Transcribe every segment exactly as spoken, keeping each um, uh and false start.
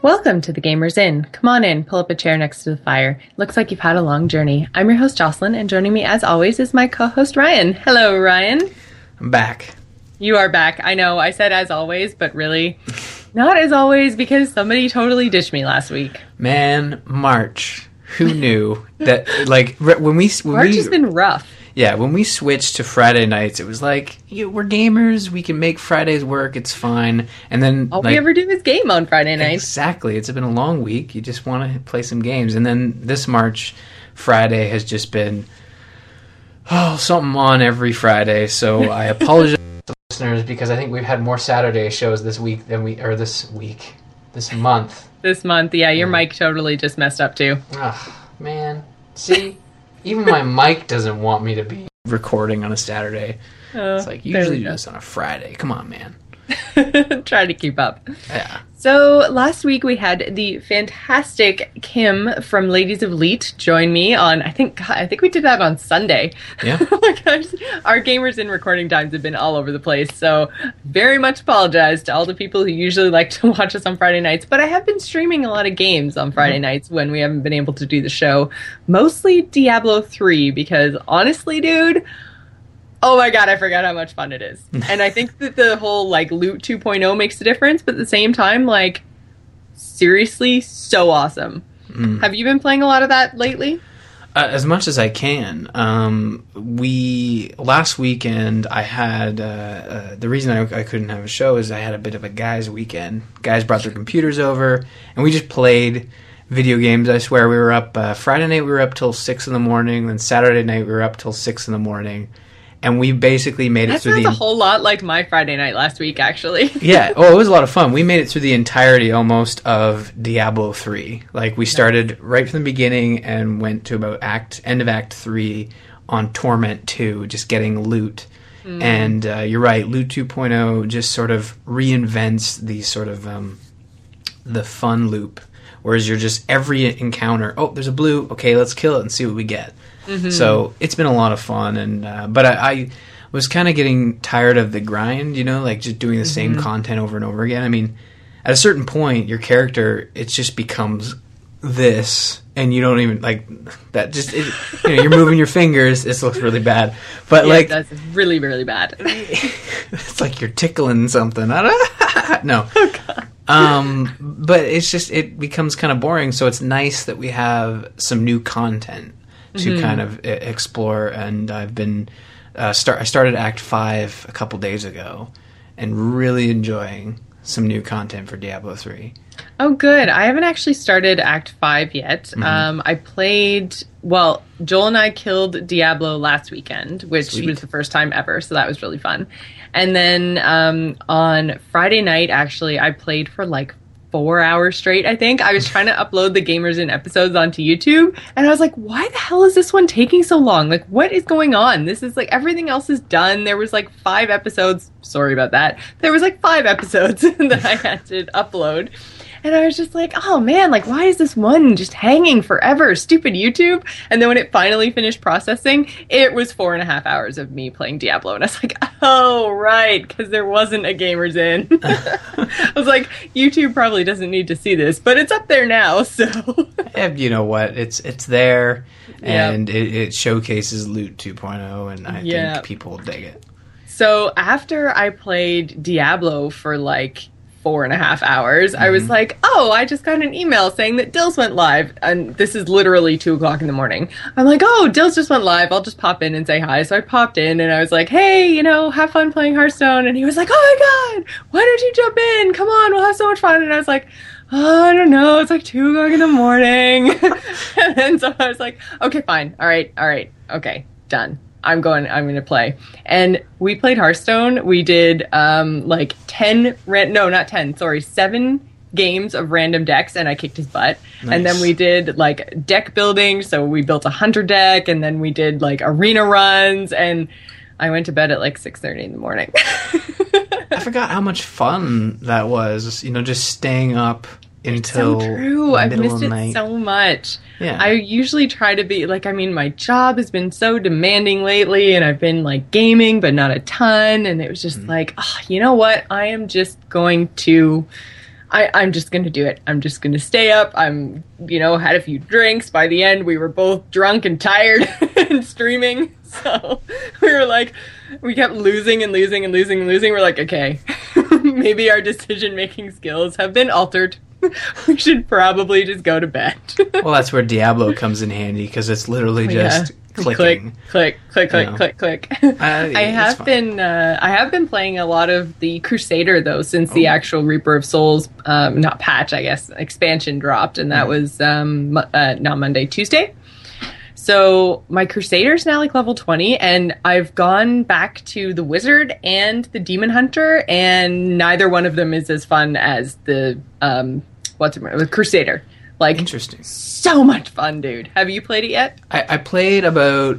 Welcome to the Gamers Inn. Come on in, pull up a chair next to the fire. Looks like you've had a long journey. I'm your host, Jocelyn, and joining me as always is my co-host, Ryan. Hello, Ryan. I'm back. You are back. I know, I said as always, but really, not as always because somebody totally ditched me last week. Man, March. Who knew that, like, when we... When March we, has been rough. Yeah, when we switched to Friday nights, it was like, yeah, we're gamers, we can make Fridays work, it's fine. And then... All like, we ever do is game on Friday nights. Exactly. It's been a long week. You just want to play some games. And then this March, Friday has just been, oh, something on every Friday. So I apologize to listeners because I think we've had more Saturday shows this week than we... Or this week. This month. This month, yeah. Your mic totally just messed up, too. Ugh, man. See? Even my mic doesn't want me to be recording on a Saturday. Oh, it's like, usually do this on a Friday. Come on, man. Try to keep up. Yeah. So last week we had the fantastic Kim from Ladies of Leet join me on, I think, God, I think we did that on Sunday. Yeah. Oh my gosh. Our Gamers in recording times have been all over the place. So very much apologize to all the people who usually like to watch us on Friday nights. But I have been streaming a lot of games on Friday mm-hmm. nights when we haven't been able to do the show. Mostly Diablo three because honestly, dude... Oh my god, I forgot how much fun it is. And I think that the whole, like, Loot two point oh makes a difference, but at the same time, like, seriously, so awesome. Mm. Have you been playing a lot of that lately? Uh, as much as I can. Um, we, last weekend, I had, uh, uh, the reason I, I couldn't have a show is I had a bit of a guys' weekend. Guys brought their computers over, and we just played video games. I swear, we were up, uh, Friday night we were up till six in the morning, then Saturday night we were up till six in the morning. And we basically made it that through the... That the... sounds a whole lot like my Friday night last week, actually. Yeah. Oh, it was a lot of fun. We made it through the entirety, almost, of Diablo three. Like, we started right from the beginning and went to about act end of Act three on Torment two, just getting loot. Mm. And uh, you're right, Loot two point oh just sort of reinvents the sort of... Um, the fun loop. Whereas you're just, every encounter, oh, there's a blue, okay, let's kill it and see what we get. Mm-hmm. So it's been a lot of fun, and uh, but I, I was kind of getting tired of the grind, you know, like just doing the mm-hmm. same content over and over again. I mean, at a certain point, your character, it just becomes this, and you don't even, like, that just, it, you know, you're moving your fingers, this looks really bad. But, yeah, like... that's really, really bad. It's like you're tickling something. I don't No. Oh, God. Um, but it's just, it becomes kind of boring, so it's nice that we have some new content to mm-hmm. kind of explore, and I've been uh, start. I started Act Five a couple days ago, and really enjoying some new content for Diablo three. Oh, good. I haven't actually started Act Five yet. Mm-hmm. Um, I played. Well, Joel and I killed Diablo last weekend, which Sweet. was the first time ever, so that was really fun. And then um, on Friday night, actually, I played for like four hours straight, I think. I was trying to upload the Gamers In episodes onto YouTube, and I was like, why the hell is this one taking so long? Like, what is going on? This is like, everything else is done. There was like five episodes. Sorry about that. There was like five episodes that I had to upload. And I was just like, oh man, like, why is this one just hanging forever? Stupid YouTube. And then when it finally finished processing, it was four and a half hours of me playing Diablo. And I was like, oh, right, because there wasn't a Gamers In. I was like, YouTube probably doesn't need to see this, but it's up there now, so. And you know what? It's it's there, and yep. it, it showcases Loot two point oh, and I yep. think people will dig it. So after I played Diablo for like four and a half hours, mm-hmm. I was like, oh, I just got an email saying that Dills went live. And this is literally two o'clock in the morning. I'm like, oh, Dills just went live. I'll just pop in and say hi. So I popped in and I was like, hey, you know, have fun playing Hearthstone. And he was like, oh my God, why don't you jump in? Come on, we'll have so much fun. And I was like, oh, I don't know. It's like two o'clock in the morning. And then so I was like, okay, fine. All right. All right. Okay. Done. I'm going, I'm going to play. And we played Hearthstone. We did, um, like ten, ran- no, not ten, sorry, seven games of random decks, and I kicked his butt. Nice. And then we did, like, deck building, so we built a hunter deck, and then we did, like, arena runs, and I went to bed at, like, six thirty in the morning. I forgot how much fun that was, you know, just staying up until so true. I've missed it night. so much. Yeah. I usually try to be like, I mean, my job has been so demanding lately, and I've been like gaming, but not a ton. And it was just mm. like, oh, you know what? I am just going to I, I'm just going to do it. I'm just going to stay up. I'm, you know, had a few drinks. By the end, we were both drunk and tired and streaming. So we were like, we kept losing and losing and losing and losing. We're like, okay, maybe our decision-making skills have been altered. We should probably just go to bed. Well, that's where Diablo comes in handy, because it's literally just yeah. clicking. Click, click, click, click, you know. click, click. Uh, I have been, uh, I have been playing a lot of the Crusader though since oh. the actual Reaper of Souls, um, not patch, I guess, expansion dropped, and that mm-hmm. was um, uh, not Monday, Tuesday. So my Crusader's now like level twenty, and I've gone back to the Wizard and the Demon Hunter, and neither one of them is as fun as the um, what's it, the Crusader. Like, interesting, so much fun, dude. Have you played it yet? I, I played about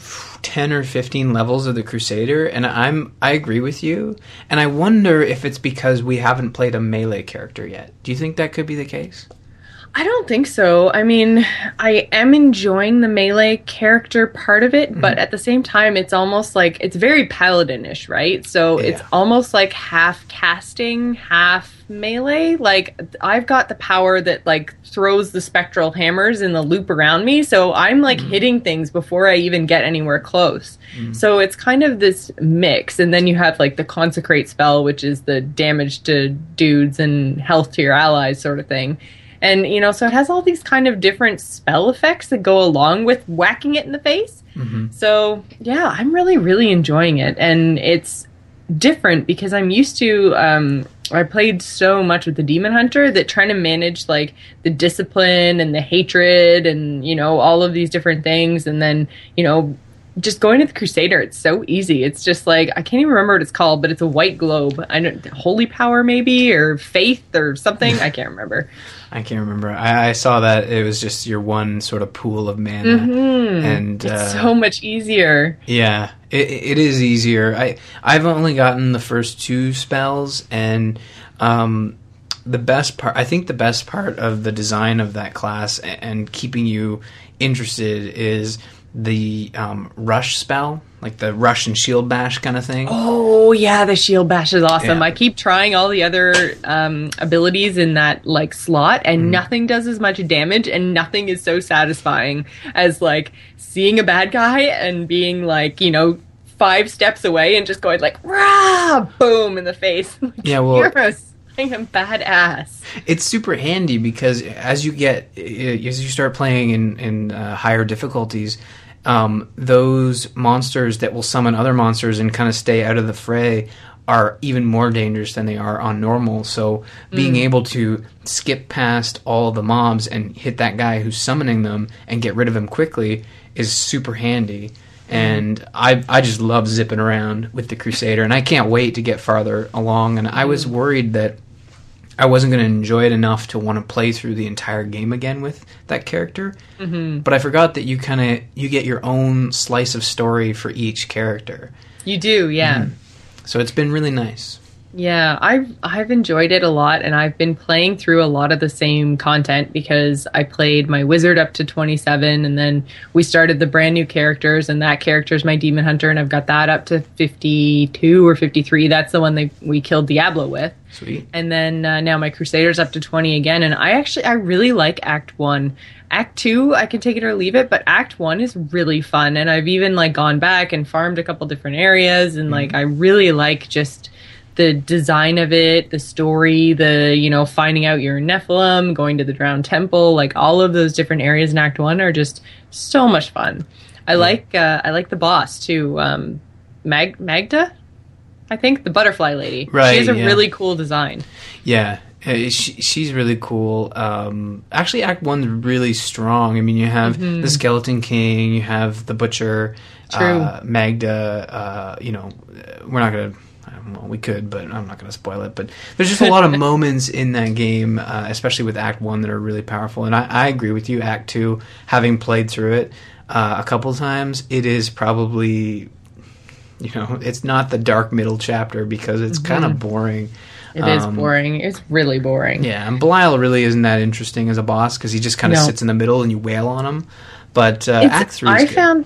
ten or fifteen levels of the Crusader, and I'm I agree with you. And I wonder if it's because we haven't played a melee character yet. Do you think that could be the case? I don't think so. I mean, I am enjoying the melee character part of it, mm-hmm. but at the same time, it's almost like, it's very paladin-ish, right? So yeah. it's almost like half casting, half melee. Like, I've got the power that, like, throws the spectral hammers in the loop around me, so I'm, like, mm-hmm. hitting things before I even get anywhere close. Mm-hmm. So it's kind of this mix, and then you have, like, the Consecrate spell, which is the damage to dudes and health to your allies sort of thing. And, you know, so it has all these kind of different spell effects that go along with whacking it in the face. Mm-hmm. So, yeah, I'm really, really enjoying it. And it's different because I'm used to, um, I played so much with the Demon Hunter that trying to manage, like, the discipline and the hatred and, you know, all of these different things. And then, you know, just going to the Crusader, it's so easy. It's just like, I can't even remember what it's called, but it's a white globe. I don't, Holy Power maybe, or Faith or something. I can't remember. I can't remember. I, I saw that it was just your one sort of pool of mana, mm-hmm. and it's uh, so much easier. Yeah, it, it is easier. I I've only gotten the first two spells, and um, the best part. I think the best part of the design of that class and, and keeping you interested is the um, rush spell, like the rush and shield bash kind of thing. Oh yeah, the shield bash is awesome. Yeah. I keep trying all the other um, abilities in that like slot, and mm. nothing does as much damage, and nothing is so satisfying as like seeing a bad guy and being like, you know, five steps away and just going like rah, boom in the face. Yeah, well, you're a I'm badass. It's super handy because as you get as you start playing in in uh, higher difficulties, um, those monsters that will summon other monsters and kind of stay out of the fray are even more dangerous than they are on normal. So being mm. able to skip past all the mobs and hit that guy who's summoning them and get rid of him quickly is super handy. And I I just love zipping around with the Crusader, and I can't wait to get farther along. And I was worried that I wasn't going to enjoy it enough to want to play through the entire game again with that character. Mm-hmm. But I forgot that you kind of you get your own slice of story for each character. You do, yeah. Mm-hmm. So it's been really nice. Yeah, I've I've enjoyed it a lot, and I've been playing through a lot of the same content because I played my wizard up to twenty-seven, and then we started the brand new characters, and that character is my demon hunter, and I've got that up to fifty-two or fifty-three. That's the one they we killed Diablo with. Sweet. And then uh, now my crusader's up to twenty again, and I actually I really like Act One. Act Two, I can take it or leave it, but Act One is really fun, and I've even like gone back and farmed a couple different areas, and mm-hmm. like I really like just the design of it, the story, the, you know, finding out you're Nephilim, going to the Drowned Temple, like all of those different areas in Act One are just so much fun. I yeah. like uh, I like the boss too, um, Mag Magda, I think, the butterfly lady. Right, she has a yeah. really cool design. Yeah, uh, she, she's really cool. Um, actually, Act One's really strong. I mean, you have mm-hmm. the Skeleton King, you have the Butcher, True. Uh, Magda. Uh, you know, we're not gonna. Well, we could, but I'm not going to spoil it. But there's just a lot of moments in that game, uh, especially with Act One, that are really powerful. And I, I agree with you. Act Two, having played through it uh, a couple times, it is probably, you know, it's not the dark middle chapter because it's mm-hmm. kind of boring. It um, is boring. It's really boring. Yeah, and Belial really isn't that interesting as a boss because he just kind of no. sits in the middle and you wail on him. But uh, Act Three, is I good. found.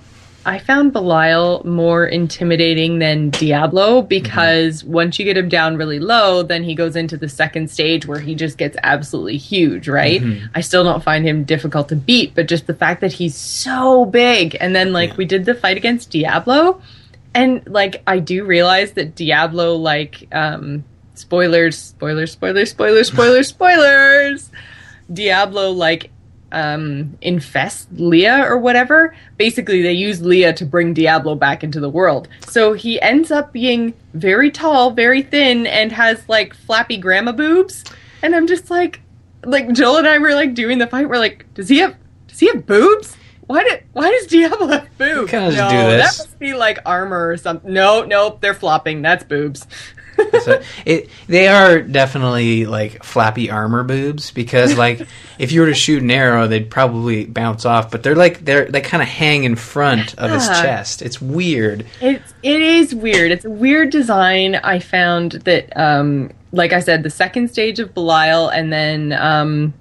I found Belial more intimidating than Diablo because mm-hmm. once you get him down really low, then he goes into the second stage where he just gets absolutely huge, right? Mm-hmm. I still don't find him difficult to beat, but just the fact that he's so big. And then, like, yeah. we did the fight against Diablo, and, like, I do realize that Diablo, like, um, spoilers, spoilers, spoilers, spoilers, spoilers, spoilers, Diablo, like, um, infest Leah or whatever. Basically, they use Leah to bring Diablo back into the world. So he ends up being very tall, very thin, and has, like, flappy grandma boobs. And I'm just like, like, Joel and I were, like, doing the fight. We're like, does he have, does he have boobs? Why did, why does Diablo have boobs? No, do that must be, like, armor or something. No, no, they're flopping. That's boobs. So it, they are definitely like flappy armor boobs because like if you were to shoot an arrow, they'd probably bounce off. But they're like they're they kind of hang in front of his chest. It's weird. It's it is weird. It's a weird design. I found that, um, like I said, the second stage of Belial, and then um,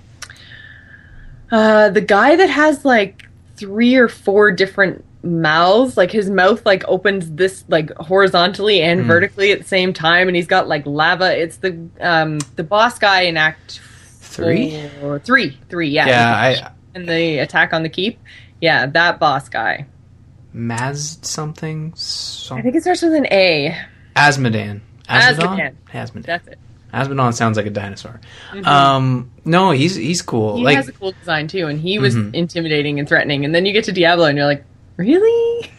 uh, the guy that has like three or four different mouths, like his mouth like opens this like horizontally and mm. vertically at the same time, and he's got like lava. It's the um the boss guy in Act three or three three yeah yeah I, and the attack on the keep, yeah, that boss guy, Maz something, some... I think it starts with an A. Asmodan. Asmodan. Asmodan. That's it. Asmodan sounds like a dinosaur. Mm-hmm. Um, no, he's he's cool. He like, has a cool design too, and he was mm-hmm. intimidating and threatening. And then you get to Diablo, and you're like, really?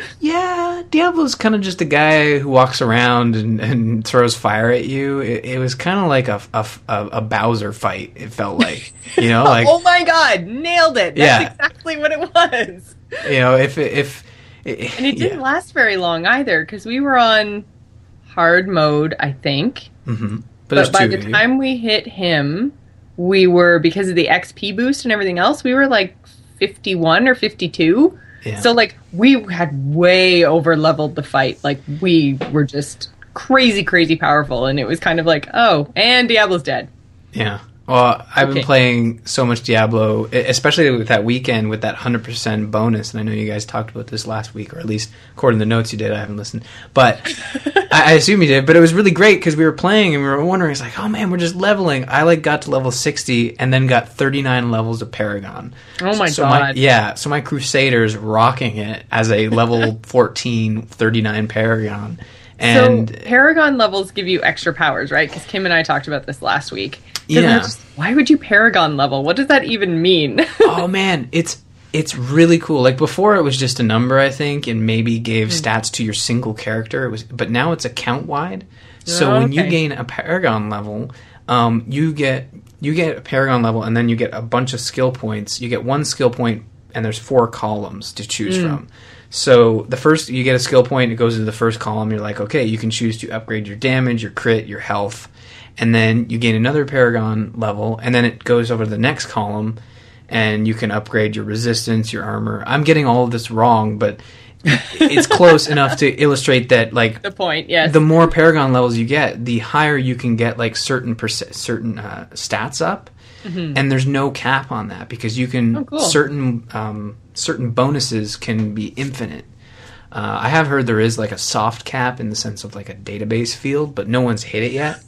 Yeah, Diablo's kind of just a guy who walks around and, and throws fire at you. It, it was kind of like a, a, a Bowser fight, it felt like. You know, like oh my god, nailed it. That's yeah. exactly what it was. You know, if... if, if and it didn't yeah. last very long either, because we were on hard mode, I think. Mm-hmm. But, but by the time we hit him, we were, because of the X P boost and everything else, we were like fifty-one or fifty-two. Yeah. So, like, we had way over-leveled the fight. Like, we were just crazy, crazy powerful. And it was kind of like, oh, and Diablo's dead. Yeah. Well, I've okay. been playing so much Diablo, especially with that weekend with that one hundred percent bonus. And I know you guys talked about this last week, or at least according to the notes you did. I haven't listened. But I, I assume you did. But it was really great because we were playing and we were wondering, it's like, oh, man, we're just leveling. I, like, got to level sixty and then got thirty-nine levels of Paragon. Oh, my so God. My, yeah. So my Crusader's rocking it as a level fourteen, thirty-nine Paragon. And so Paragon levels give you extra powers, right? Because Kim and I talked about this last week. Yeah. Just, why would you Paragon level? What does that even mean? Oh man, it's it's really cool. Like before, it was just a number, I think, and maybe gave mm. stats to your single character. It was, but now it's account wide. So oh, when okay. you gain a Paragon level, um, you get you get a Paragon level, and then you get a bunch of skill points. You get one skill point, and there's four columns to choose mm. from. So the first, you get a skill point, it goes into the first column. You're like, okay, you can choose to upgrade your damage, your crit, your health. And then you gain another Paragon level, and then it goes over to the next column, and you can upgrade your resistance, your armor. I'm getting all of this wrong, but it's close enough to illustrate that, like, the point, yes. The more Paragon levels you get, the higher you can get, like, certain perc- certain uh, stats up, mm-hmm. and there's no cap on that because you can oh, cool. certain um, certain bonuses can be infinite. Uh, I have heard there is like a soft cap in the sense of like a database field, but no one's hit it yet.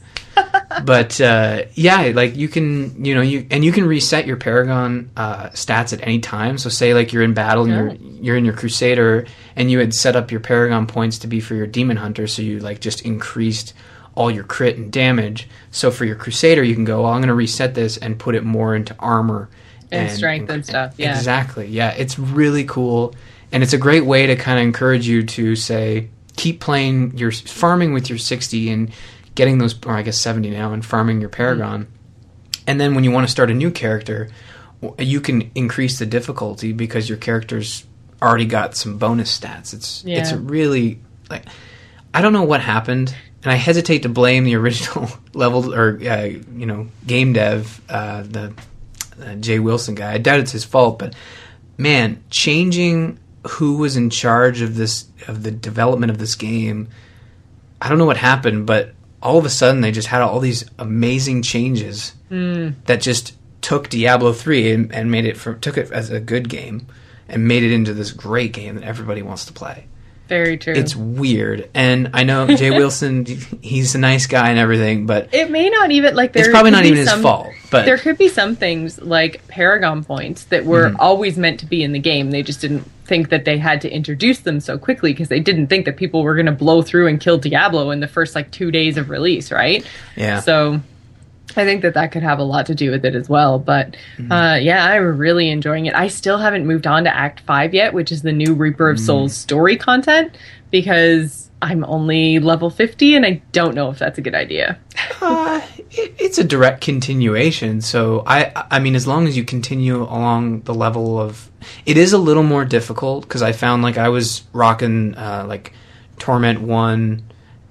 But uh, yeah, like you can, you know, you and you can reset your Paragon uh, stats at any time. So say like you're in battle, and yeah. you're you're in your Crusader, and you had set up your Paragon points to be for your Demon Hunter, so you like just increased all your crit and damage. So for your Crusader, you can go, well, I'm going to reset this and put it more into armor and, and strength and, and stuff. Yeah, exactly. Yeah, it's really cool, and it's a great way to kind of encourage you to say keep playing your farming with your sixty and getting those, or I guess seventy now, and farming your Paragon. Mm-hmm. And then when you want to start a new character, you can increase the difficulty because your character's already got some bonus stats. It's yeah. it's really, like, I don't know what happened, and I hesitate to blame the original level, or, uh, you know, game dev, uh, the uh, Jay Wilson guy. I doubt it's his fault, but, man, changing who was in charge of this, of the development of this game, I don't know what happened, but all of a sudden they just had all these amazing changes mm. that just took Diablo three and, and made it for, took it as a good game and made it into this great game that everybody wants to play. Very true. It's weird, and I know Jay Wilson, he's a nice guy and everything, but it may not even like there it's probably not even some, his fault. But there could be some things like Paragon points that were mm-hmm. always meant to be in the game. They just didn't think that they had to introduce them so quickly because they didn't think that people were going to blow through and kill Diablo in the first like two days of release, right? Yeah. So I think that that could have a lot to do with it as well. But mm-hmm. uh, yeah, I'm really enjoying it. I still haven't moved on to Act five yet, which is the new Reaper of Souls mm-hmm. story content, because I'm only level fifty and I don't know if that's a good idea. uh, it, it's a direct continuation. So, I, I mean, as long as you continue along the level of... It is a little more difficult because I found like I was rocking uh, like Torment one...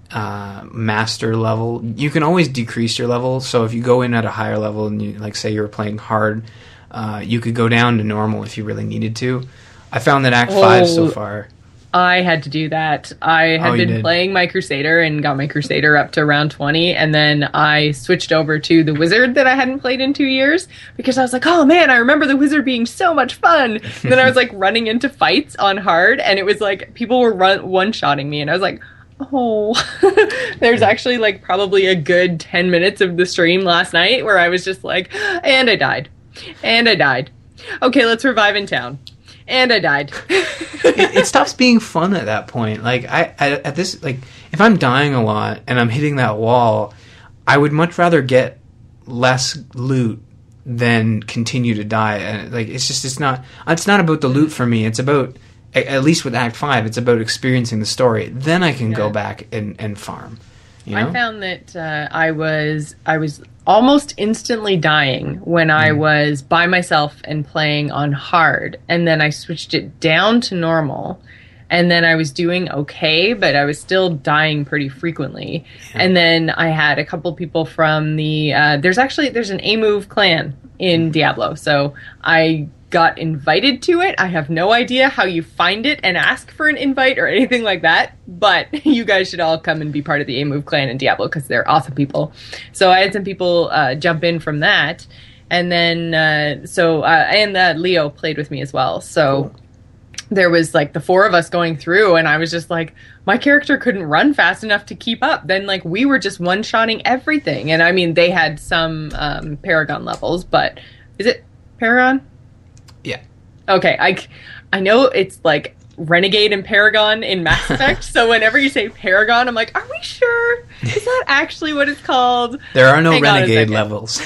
Uh, master level. You can always decrease your level, so if you go in at a higher level and you, like say you were playing hard, uh, you could go down to normal if you really needed to. I found that Act oh, five so far. I had to do that. I had oh, been playing my Crusader and got my Crusader up to round twenty, and then I switched over to the Wizard that I hadn't played in two years because I was like, oh man, I remember the Wizard being so much fun. And then I was like running into fights on hard, and it was like people were run- one-shotting me, and I was like, oh, there's actually like probably a good ten minutes of the stream last night where I was just like, and I died. And I died. Okay, let's revive in town. And I died. it, it stops being fun at that point. Like, I, I, at this, like, if I'm dying a lot and I'm hitting that wall, I would much rather get less loot than continue to die. And like, it's just, it's not, it's not about the loot for me. It's about, at least with Act five, it's about experiencing the story. Then I can yeah. go back and, and farm. You know? I found that uh, I was I was almost instantly dying when mm. I was by myself and playing on hard. And then I switched it down to normal. And then I was doing okay, but I was still dying pretty frequently. Yeah. And then I had a couple people from the... Uh, there's actually... There's an A-Move clan in Diablo. So I... got invited to it. I have no idea how you find it and ask for an invite or anything like that, but you guys should all come and be part of the A-Move clan in Diablo because they're awesome people. So I had some people uh, jump in from that, and then uh, so uh, and uh, Leo played with me as well. So cool. There was like the four of us going through, and I was just like, my character couldn't run fast enough to keep up. Then like we were just one-shotting everything, and I mean they had some um, Paragon levels, but is it Paragon? Yeah. Okay, I, I know it's like Renegade and Paragon in Mass Effect, so whenever you say Paragon, I'm like, are we sure? Is that actually what it's called? There are no Hang Renegade levels.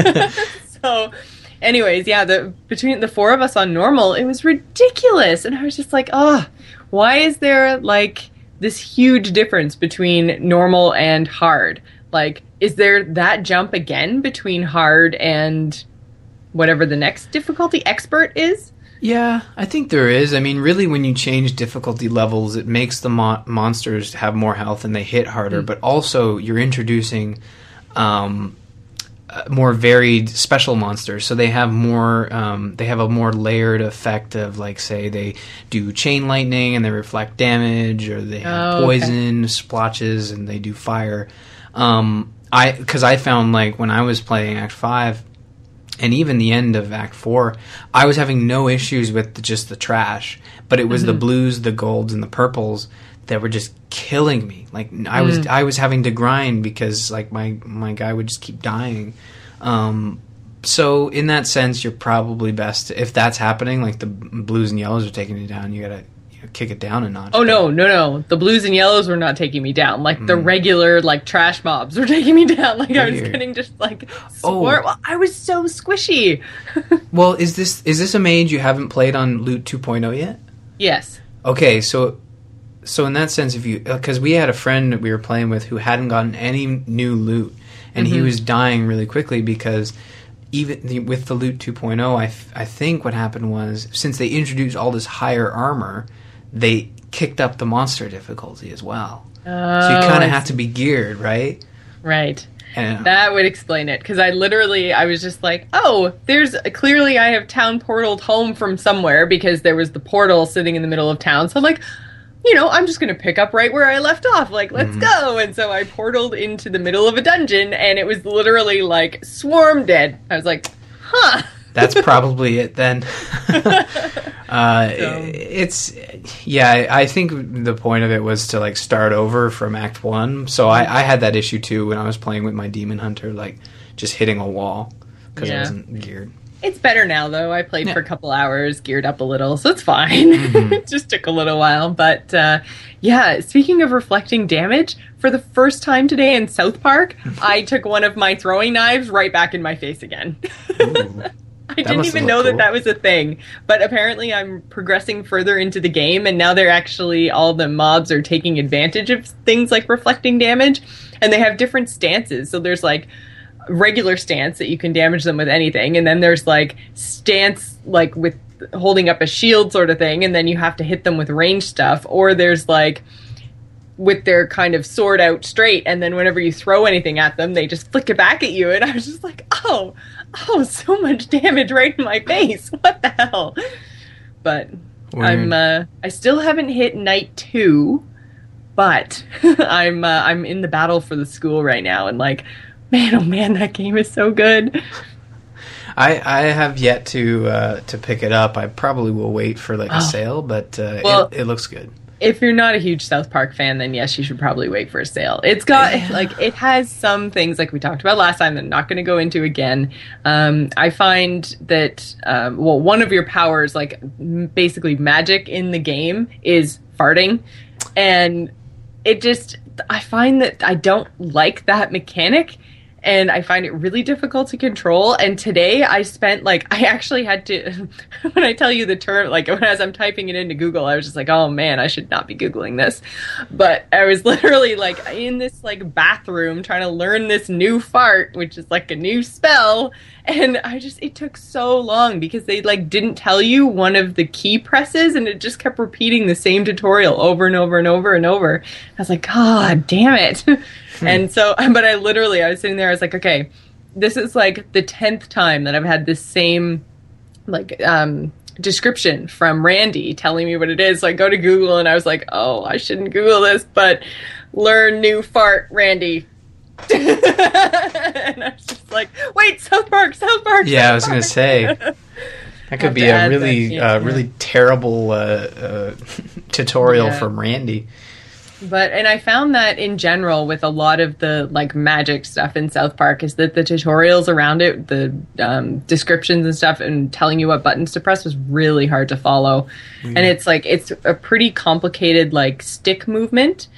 So, anyways, yeah, the between the four of us on normal, it was ridiculous. And I was just like, oh, why is there like this huge difference between normal and hard? Like, is there that jump again between hard and... whatever the next difficulty expert is? Yeah, I think there is. I mean, really, when you change difficulty levels, it makes the mo- monsters have more health and they hit harder, mm. but also you're introducing um, uh, more varied special monsters. So they have more, um, they have a more layered effect of, like, say, they do chain lightning and they reflect damage, or they have oh, poison, okay. splotches, and they do fire. Um, I, because I found, like, when I was playing Act five, and even the end of Act four, I was having no issues with the, just the trash, but it was mm-hmm. the blues, the golds, and the purples that were just killing me. Like I was, mm. I was having to grind because like my my guy would just keep dying. Um, so in that sense, you're probably best if that's happening. Like the blues and yellows are taking you down, you gotta you know, kick it down a notch. Oh no, no, no! The blues and yellows were not taking me down. Like mm. the regular like trash mobs were taking me down. Like Weird. I was getting just like swore. Oh. Well, I was so squishy. Well, is this is this a mage you haven't played on Loot two point oh yet? Yes. Okay, so so in that sense, if you because we had a friend that we were playing with who hadn't gotten any new loot, and mm-hmm. he was dying really quickly because. Even the, with the Loot two point oh, I, f- I think what happened was, since they introduced all this higher armor, they kicked up the monster difficulty as well. Oh, so you kind of have to be geared, right? Right. And, that would explain it, because I literally, I was just like, oh, there's, clearly I have town portaled home from somewhere, because there was the portal sitting in the middle of town, so I'm like, you know, I'm just going to pick up right where I left off. Like, let's mm-hmm. go. And so I portaled into the middle of a dungeon, and it was literally, like, swarm dead. I was like, huh. That's probably it then. Uh, so. It's yeah. I think the point of it was to like start over from Act One. So I, I had that issue too when I was playing with my Demon Hunter, like just hitting a wall because yeah. I wasn't geared. It's better now, though. I played yeah. for a couple hours, geared up a little, so it's fine. Mm-hmm. It just took a little while. But, uh, yeah, speaking of reflecting damage, for the first time today in South Park, I took one of my throwing knives right back in my face again. I didn't even know cool. that that was a thing. But apparently I'm progressing further into the game, and now they're actually, all the mobs are taking advantage of things like reflecting damage, and they have different stances. So there's, like, regular stance that you can damage them with anything, and then there's like stance like with holding up a shield sort of thing, and then you have to hit them with ranged stuff, or there's like with their kind of sword out straight, and then whenever you throw anything at them they just flick it back at you. And I was just like, oh oh so much damage right in my face, what the hell. But Weird. I'm uh I still haven't hit night two, but I'm uh, I'm in the battle for the school right now, and like, man, oh man, that game is so good. I I have yet to uh, to pick it up. I probably will wait for like a oh. sale, but uh, well, it, it looks good. If you're not a huge South Park fan, then yes, you should probably wait for a sale. It's got yeah. like it has some things like we talked about last time that I'm not going to go into again. Um, I find that um, well, one of your powers, like m- basically magic in the game, is farting, and it just I find that I don't like that mechanic. And I find it really difficult to control. And today I spent, like, I actually had to, when I tell you the term, like, as I'm typing it into Google, I was just like, oh, man, I should not be Googling this. But I was literally, like, in this, like, bathroom trying to learn this new fart, which is, like, a new spell. And I just, it took so long because they, like, didn't tell you one of the key presses, and it just kept repeating the same tutorial over and over and over and over. I was like, God damn it. Hmm. And so, but I literally, I was sitting there, I was like, okay, this is like the tenth time that I've had this same, like, um, description from Randy telling me what it is. So I go to Google and I was like, oh, I shouldn't Google this, but learn new fart, Randy. And I was just like, wait, South Park, South Park. Yeah, South I was going to say. That could be a really, uh, really terrible uh, uh, tutorial yeah. from Randy. But, and I found that in general with a lot of the, like, magic stuff in South Park is that the tutorials around it, the um, descriptions and stuff and telling you what buttons to press was really hard to follow. Mm. And it's, like, it's a pretty complicated, like, stick movement.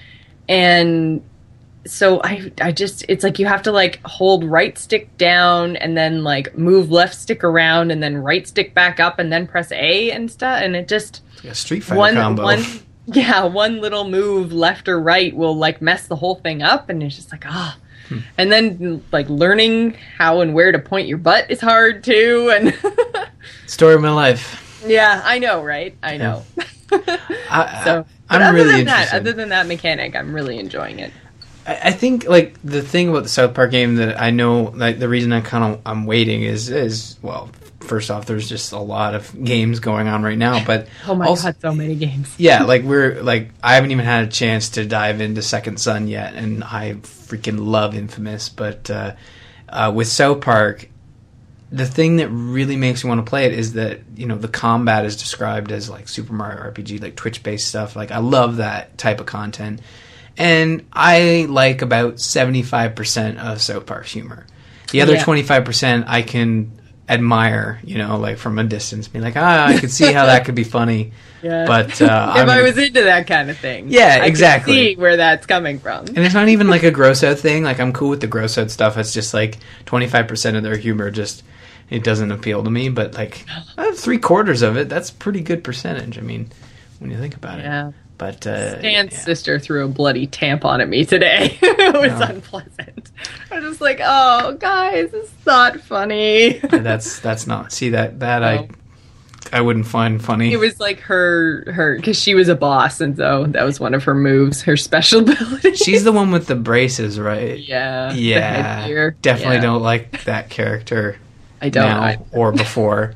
And so I, I just, it's like you have to, like, hold right stick down and then, like, move left stick around and then right stick back up and then press A and stuff. And it just... It's like a Street Fighter one, combo. One, Yeah, one little move left or right will, like, mess the whole thing up, and it's just like, ah. Oh. Hmm. And then, like, learning how and where to point your butt is hard, too, and... Story of my life. Yeah, I know, right? I know. Yeah. I, so, I'm other really than interested. That, other than that mechanic, I'm really enjoying it. I, I think, like, the thing about the South Park game that I know, like, the reason I kind of, I'm waiting is, is, well... First off, there's just a lot of games going on right now, but oh my also, god, so many games. Yeah, like we're like I haven't even had a chance to dive into Second Son yet, and I freaking love Infamous. But uh, uh, with South Park, the thing that really makes me want to play it is that you know the combat is described as like Super Mario R P G, like Twitch based stuff. Like I love that type of content, and I like about seventy-five percent of South Park's humor. The other twenty-five percent I can admire, you know, like from a distance, be like, ah, I could see how that could be funny. Yeah. But uh, if I'm, I was into that kind of thing, yeah, exactly. I could see where that's coming from. And it's not even like a gross out thing. Like I'm cool with the gross out stuff. It's just like twenty-five percent of their humor just it doesn't appeal to me. But like uh, three quarters of it, that's pretty good percentage. I mean, when you think about yeah. it. But uh, Stan's yeah. sister threw a bloody tampon at me today. It was oh. unpleasant. I was just like, "Oh, guys, it's not funny." that's that's not. See that that no. I I wouldn't find funny. It was like her her because she was a boss, and so that was one of her moves, her special ability. She's the one with the braces, right? Yeah. Yeah. Definitely yeah. don't like that character. I don't now either. Or before.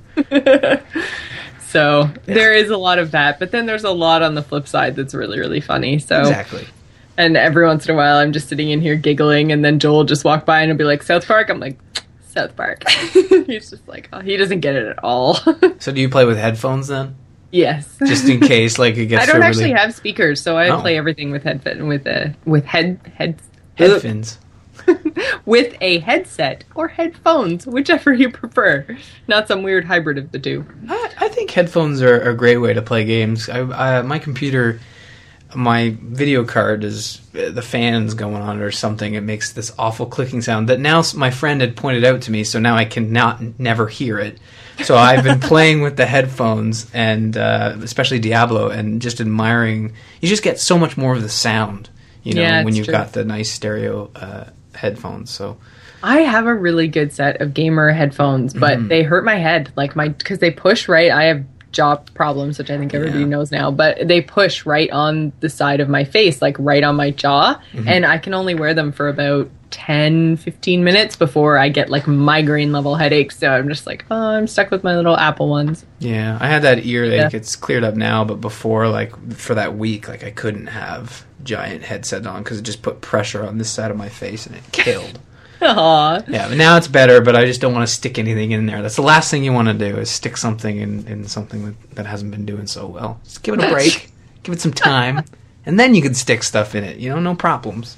So yeah. there is a lot of that, but then there's a lot on the flip side that's really, really funny. So exactly. And every once in a while, I'm just sitting in here giggling, and then Joel will just walk by and he'll be like, "South Park." I'm like, "South Park." He's just like, oh, he doesn't get it at all. So do you play with headphones then? Yes. Just in case, like, it gets I don't to actually really... have speakers, so I Oh. play everything with headphone with a with head head Headphones. with a headset or headphones, whichever you prefer. Not some weird hybrid of the two. I, I think headphones are a great way to play games. I, I, my computer, my video card is the fan's going on or something. It makes this awful clicking sound that now my friend had pointed out to me, so now I can not never hear it. So I've been playing with the headphones, and uh, especially Diablo, and just admiring. You just get so much more of the sound, you know, Yeah, when it's you've true. got the nice stereo uh, headphones. So I have a really good set of gamer headphones, but Mm-hmm. they hurt my head, like my because they push right. I have jaw problems, which I think everybody Yeah. knows now, but they push right on the side of my face, like right on my jaw, Mm-hmm. and I can only wear them for about ten, fifteen minutes before I get like migraine level headaches. So I'm just like, oh, I'm stuck with my little Apple ones. yeah, I had that earache. Yeah. It's cleared up now, but before, like for that week, like I couldn't have giant headset on because it just put pressure on this side of my face and it killed. Aw. Yeah, but now it's better, but I just don't want to stick anything in there. That's the last thing you want to do is stick something in, in something that, that hasn't been doing so well. Just give it a break, give it some time, and then you can stick stuff in it. You know, no problems.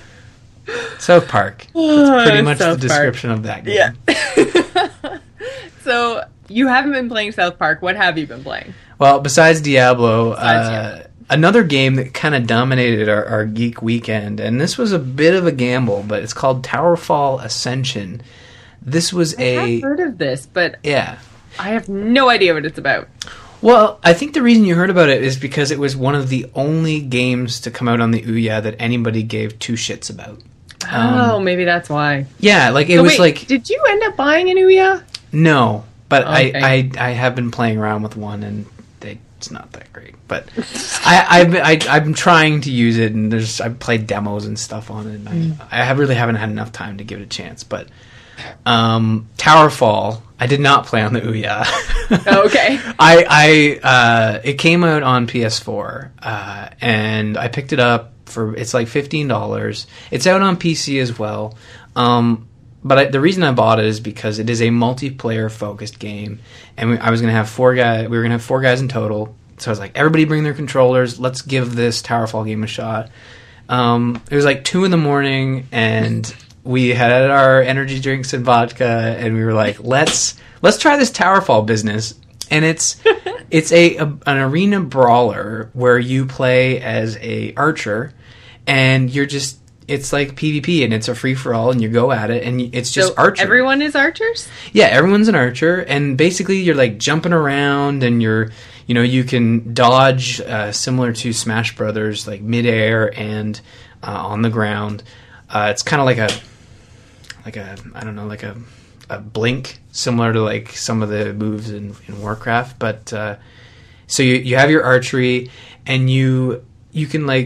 South Park. That's pretty much South the Park. description of that game. Yeah. So you haven't been playing South Park. What have you been playing? Well, besides Diablo, Besides uh, Diablo. another game that kind of dominated our, our geek weekend, and this was a bit of a gamble, but it's called Towerfall Ascension. This was a... I've heard of this, but Yeah. I have no idea what it's about. Well, I think the reason you heard about it is because it was one of the only games to come out on the Ouya that anybody gave two shits about. Oh, maybe that's why. Yeah, like it So was wait, like did you end up buying an Ouya? no, but Okay. I, I I have been playing around with one and they, it's not that great. But I I've been, I I'm trying to use it and there's I've played demos and stuff on it. And Mm. I I have really haven't had enough time to give it a chance. But um, Towerfall, I did not play on the Ouya. Oh, okay. I, I uh, it came out on P S four, uh, and I picked it up for it's like fifteen dollars. It's out on P C as well, um, but I, the reason I bought it is because it is a multiplayer focused game, and we, I was gonna have four guys. We were gonna have four guys in total, so I was like, everybody bring their controllers. Let's give this Towerfall game a shot. Um, it was like two in the morning, and we had our energy drinks and vodka, and we were like, let's. Let's try this Towerfall business, and it's it's a, a an arena brawler where you play as a archer, and you're just it's like PvP and it's a free for all, and you go at it, and it's just So archer. everyone is archers? Yeah, everyone's an archer, and basically you're like jumping around, and you're you know you can dodge uh, similar to Smash Brothers, like midair and uh, on the ground. Uh, it's kind of like a like a I don't know like a a blink, similar to like some of the moves in, in Warcraft. But uh, so you you have your archery, and you you can like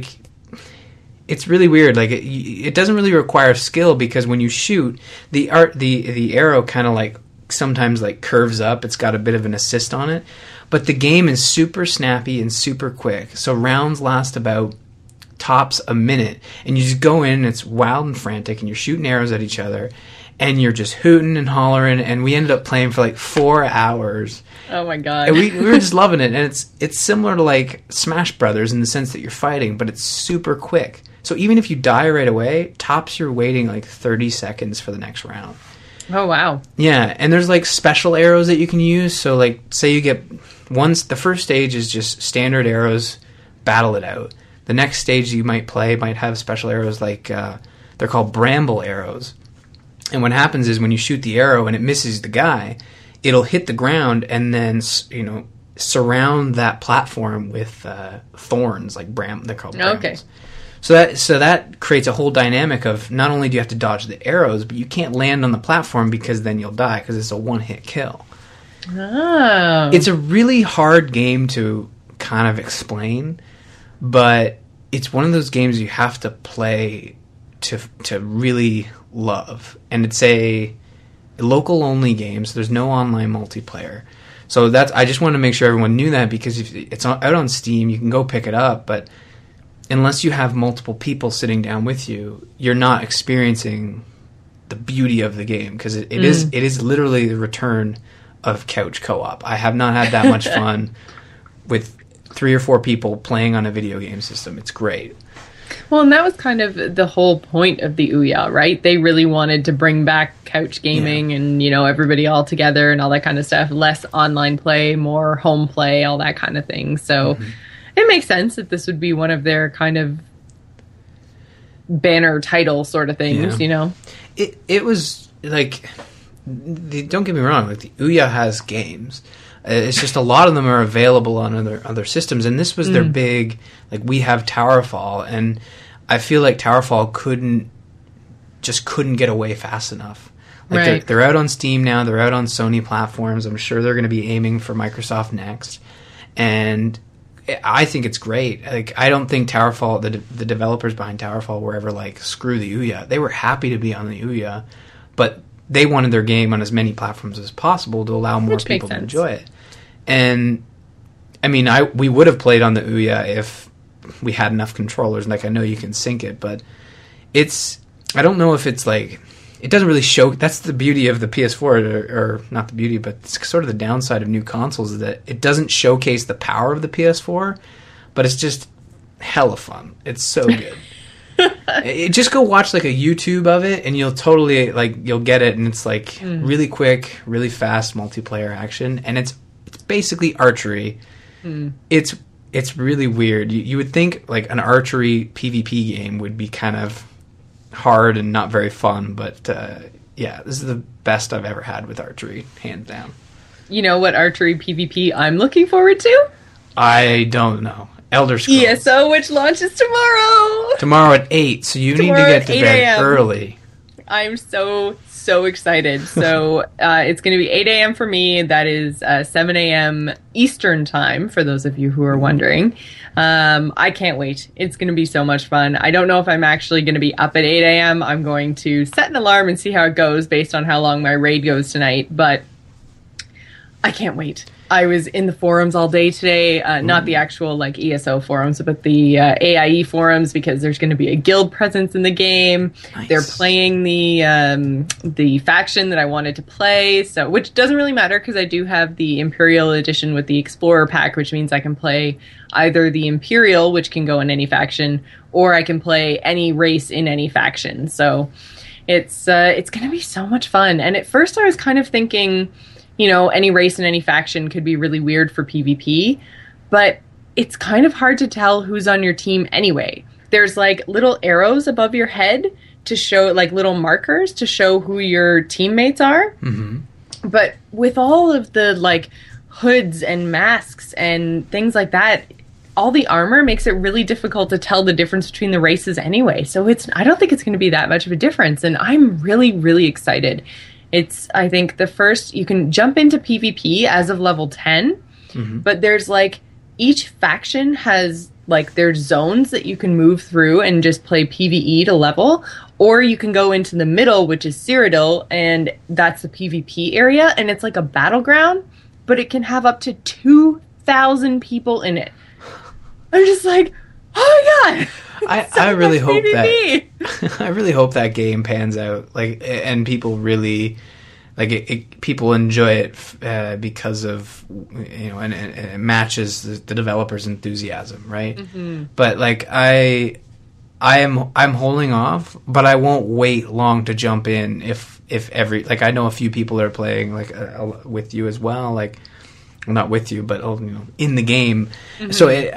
it's really weird. Like it, it doesn't really require skill because when you shoot, the art the the arrow kind of like sometimes like curves up. It's got a bit of an assist on it, but the game is super snappy and super quick. So rounds last about tops a minute, and you just go in. And it's wild and frantic, and you're shooting arrows at each other. And you're just hooting and hollering, and we ended up playing for like four hours. Oh my god. And we, we were just loving it. And it's it's similar to like Smash Brothers in the sense that you're fighting, but it's super quick. So even if you die right away, tops you're waiting like thirty seconds for the next round. Oh wow. Yeah, and there's like special arrows that you can use. So like say you get once the first stage is just standard arrows, battle it out. The next stage you might play might have special arrows like uh, they're called bramble arrows. And what happens is when you shoot the arrow and it misses the guy, it'll hit the ground and then, you know, surround that platform with uh, thorns, like bram. They're called brambles. Okay. So that so that creates a whole dynamic of not only do you have to dodge the arrows, but you can't land on the platform because then you'll die because it's a one-hit kill. Oh. It's a really hard game to kind of explain, but it's one of those games you have to play to to really love. And it's a local only game, so there's no online multiplayer. So that's I just wanted to make sure everyone knew that because if it's out on Steam, you can go pick it up, but unless you have multiple people sitting down with you, you're not experiencing the beauty of the game because it, it mm. is it is literally the return of couch co-op. I have not had that much fun with three or four people playing on a video game system. It's great. Well, and that was kind of the whole point of the Ouya, right? They really wanted to bring back couch gaming yeah. and, you know, everybody all together and all that kind of stuff. Less online play, more home play, all that kind of thing. So mm-hmm. it makes sense that this would be one of their kind of banner title sort of things, yeah. you know? It it was, like, the, don't get me wrong, like, the Ouya has games. It's just a lot of them are available on other other systems, and this was their mm. big, like, we have Towerfall, and I feel like Towerfall couldn't, just couldn't get away fast enough. Like, right. they're, they're out on Steam now, they're out on Sony platforms, I'm sure they're going to be aiming for Microsoft next, and I think it's great. Like, I don't think Towerfall, the, the developers behind Towerfall were ever like, screw the Ouya. They were happy to be on the Ouya, but they wanted their game on as many platforms as possible to allow more Which people to enjoy it. And I mean, I we would have played on the Ouya if we had enough controllers. Like, I know you can sync it, but it's, I don't know if it's like, it doesn't really show. That's the beauty of the P S four, or, or not the beauty, but it's sort of the downside of new consoles, is that it doesn't showcase the power of the P S four, but it's just hella fun. It's so good. it, just go watch like a YouTube of it, and you'll totally, like, you'll get it, and it's like mm. really quick, really fast multiplayer action, and it's it's basically archery. Mm. It's it's really weird. You, you would think like an archery PvP game would be kind of hard and not very fun, but uh, yeah, this is the best I've ever had with archery, hands down. You know what archery PvP I'm looking forward to? I don't know. Elder Scrolls. E S O, which launches tomorrow. Tomorrow at eight, so you tomorrow need to get to bed early. I'm so, so excited. So uh, it's going to be eight a.m. for me. That is uh, seven a.m. Eastern time, for those of you who are wondering. Um, I can't wait. It's going to be so much fun. I don't know if I'm actually going to be up at eight a.m. I'm going to set an alarm and see how it goes based on how long my raid goes tonight. But I can't wait. I was in the forums all day today, uh, not the actual like E S O forums, but the uh, A I E forums, because there's going to be a guild presence in the game. Nice. They're playing the um, the faction that I wanted to play, so which doesn't really matter because I do have the Imperial edition with the Explorer pack, which means I can play either the Imperial, which can go in any faction, or I can play any race in any faction. So it's uh, it's going to be so much fun. And at first I was kind of thinking, you know, any race in any faction could be really weird for PvP, but it's kind of hard to tell who's on your team anyway. There's like little arrows above your head to show, like little markers to show who your teammates are. Mm-hmm. But with all of the like hoods and masks and things like that, all the armor makes it really difficult to tell the difference between the races anyway. So it's, I don't think it's going to be that much of a difference. And I'm really, really excited. It's, I think, the first, you can jump into PvP as of level ten, mm-hmm. but there's, like, each faction has, like, there's zones that you can move through and just play PvE to level, or you can go into the middle, which is Cyrodiil, and that's the PvP area, and it's like a battleground, but it can have up to two thousand people in it. I'm just like, oh my god! I, so I really hope that I really hope that game pans out, like, and people really like it, it people enjoy it uh, because of, you know, and, and it matches the, the developers' enthusiasm, right? Mm-hmm. But like I I am I'm holding off, but I won't wait long to jump in if if every like I know a few people are playing like uh, with you as well, like, well, not with you, but, you know, in the game. Mm-hmm. So it,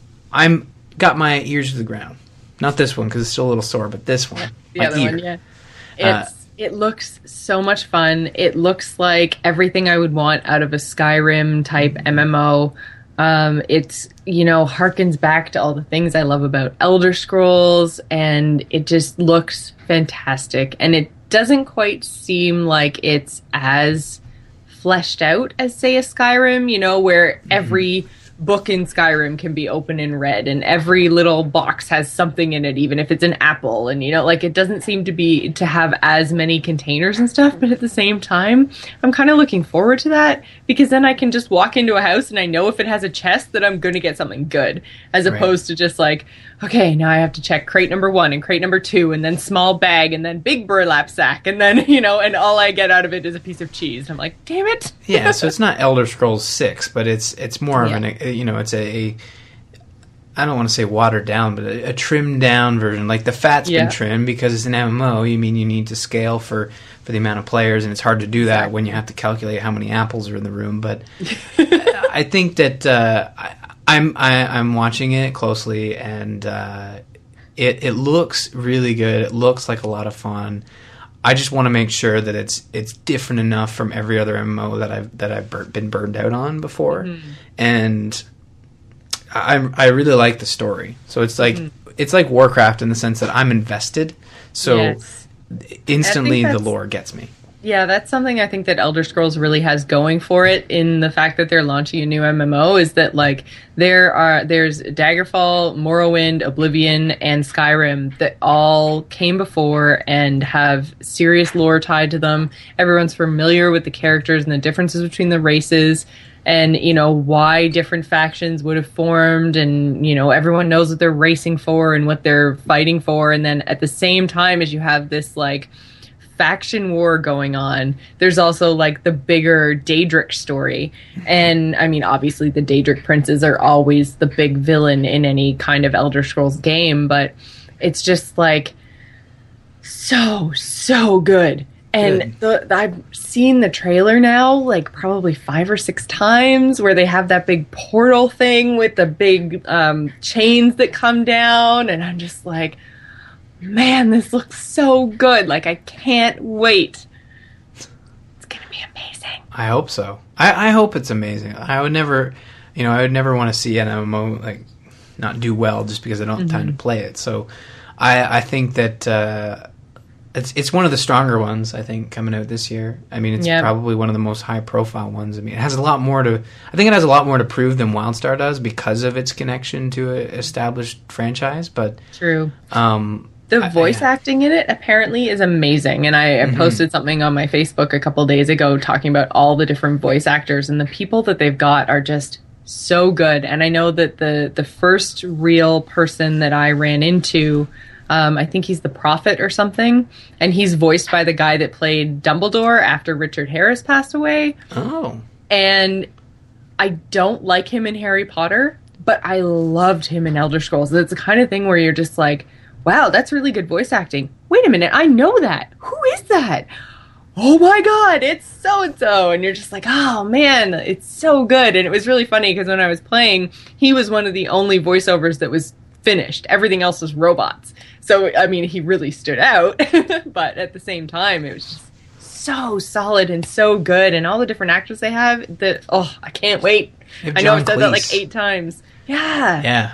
I'm got my ears to the ground. Not this one because it's still a little sore, but this one, the my other ear. one, yeah. It's uh, it looks so much fun. It looks like everything I would want out of a Skyrim type M M O. Um, it's, you know, harkens back to all the things I love about Elder Scrolls, and it just looks fantastic. And it doesn't quite seem like it's as fleshed out as, say, a Skyrim, you know, where mm-hmm. every book in Skyrim can be open and read, and every little box has something in it, even if it's an apple, and, you know, like, it doesn't seem to be to have as many containers and stuff. But at the same time, I'm kind of looking forward to that, because then I can just walk into a house and I know if it has a chest that I'm going to get something good, as opposed right. to just like, okay, now I have to check crate number one and crate number two, and then small bag, and then big burlap sack, and then, you know, and all I get out of it is a piece of cheese. And I'm like, damn it. Yeah, so it's not Elder Scrolls six, but it's it's more yeah. of an you know, it's a, a I don't want to say watered down, but a, a trimmed down version. Like the fat's yeah. been trimmed because it's an M M O. You mean you need to scale for, for the amount of players, and it's hard to do that exactly. when you have to calculate how many apples are in the room. But I think that uh, I, I'm I, I'm watching it closely, and uh, it it looks really good. It looks like a lot of fun. I just want to make sure that it's it's different enough from every other M M O that I've that I've bur- been burned out on before, mm-hmm. and I I really like the story. So it's like mm-hmm. it's like Warcraft in the sense that I'm invested. So yes. instantly the lore gets me. Yeah, that's something I think that Elder Scrolls really has going for it in the fact that they're launching a new M M O is that like there are there's Daggerfall, Morrowind, Oblivion, and Skyrim that all came before and have serious lore tied to them. Everyone's familiar with the characters and the differences between the races and, you know, why different factions would have formed, and, you know, everyone knows what they're racing for and what they're fighting for. And then at the same time as you have this like faction war going on, there's also like the bigger Daedric story. And I mean, obviously the Daedric princes are always the big villain in any kind of Elder Scrolls game, but it's just like so so good. And the, I've seen the trailer now like probably five or six times where they have that big portal thing with the big um, chains that come down, and I'm just like, man, this looks so good. Like, I can't wait. It's going to be amazing. I hope so. I, I hope it's amazing. I would never, you know, I would never want to see an M M O, like, not do well just because I don't have mm-hmm. time to play it. So I, I think that uh, it's it's one of the stronger ones, I think, coming out this year. I mean, it's yep. probably one of the most high-profile ones. I mean, it has a lot more to, I think it has a lot more to prove than WildStar does because of its connection to an established franchise. But True. Um, The voice yeah. acting in it apparently is amazing. And I, I mm-hmm. posted something on my Facebook a couple days ago talking about all the different voice actors, and the people that they've got are just so good. And I know that the, the first real person that I ran into, um, I think he's the Prophet or something, and he's voiced by the guy that played Dumbledore after Richard Harris passed away. Oh. And I don't like him in Harry Potter, but I loved him in Elder Scrolls. It's the kind of thing where you're just like, wow, that's really good voice acting. Wait a minute, I know that. Who is that? Oh my god, it's so-and-so. And you're just like, oh man, it's so good. And it was really funny because when I was playing, he was one of the only voiceovers that was finished. Everything else was robots. So, I mean, he really stood out. But at the same time, it was just so solid and so good. And all the different actors they have, that, oh, I can't wait. I know I've said that like eight times. Yeah. Yeah.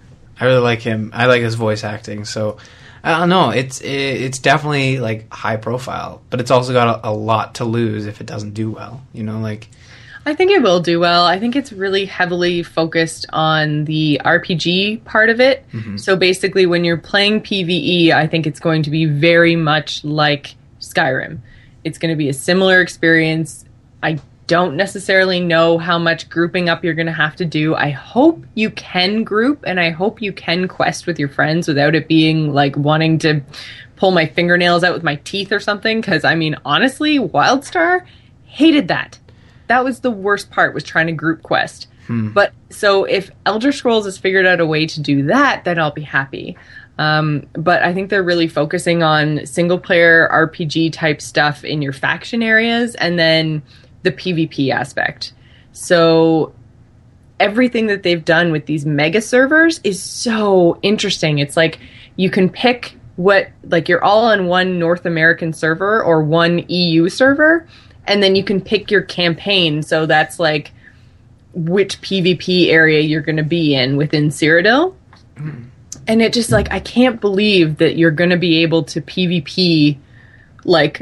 I really like him. I like his voice acting. So, I don't know. It's it's definitely like high profile, but it's also got a, a lot to lose if it doesn't do well. You know, like I think it will do well. I think it's really heavily focused on the R P G part of it. Mm-hmm. So basically, when you're playing PvE, I think it's going to be very much like Skyrim. It's going to be a similar experience. I don't necessarily know how much grouping up you're going to have to do. I hope you can group, and I hope you can quest with your friends without it being like wanting to pull my fingernails out with my teeth or something. Because, I mean, honestly, WildStar hated that. That was the worst part, was trying to group quest. Hmm. But so if Elder Scrolls has figured out a way to do that, then I'll be happy. Um, but I think they're really focusing on single-player R P G type stuff in your faction areas, and then the PvP aspect. So everything that they've done with these mega servers is so interesting. It's like you can pick what, like you're all on one North American server or one E U server, and then you can pick your campaign. So that's like which PvP area you're going to be in within Cyrodiil. Mm. And it just like, I can't believe that you're going to be able to PvP like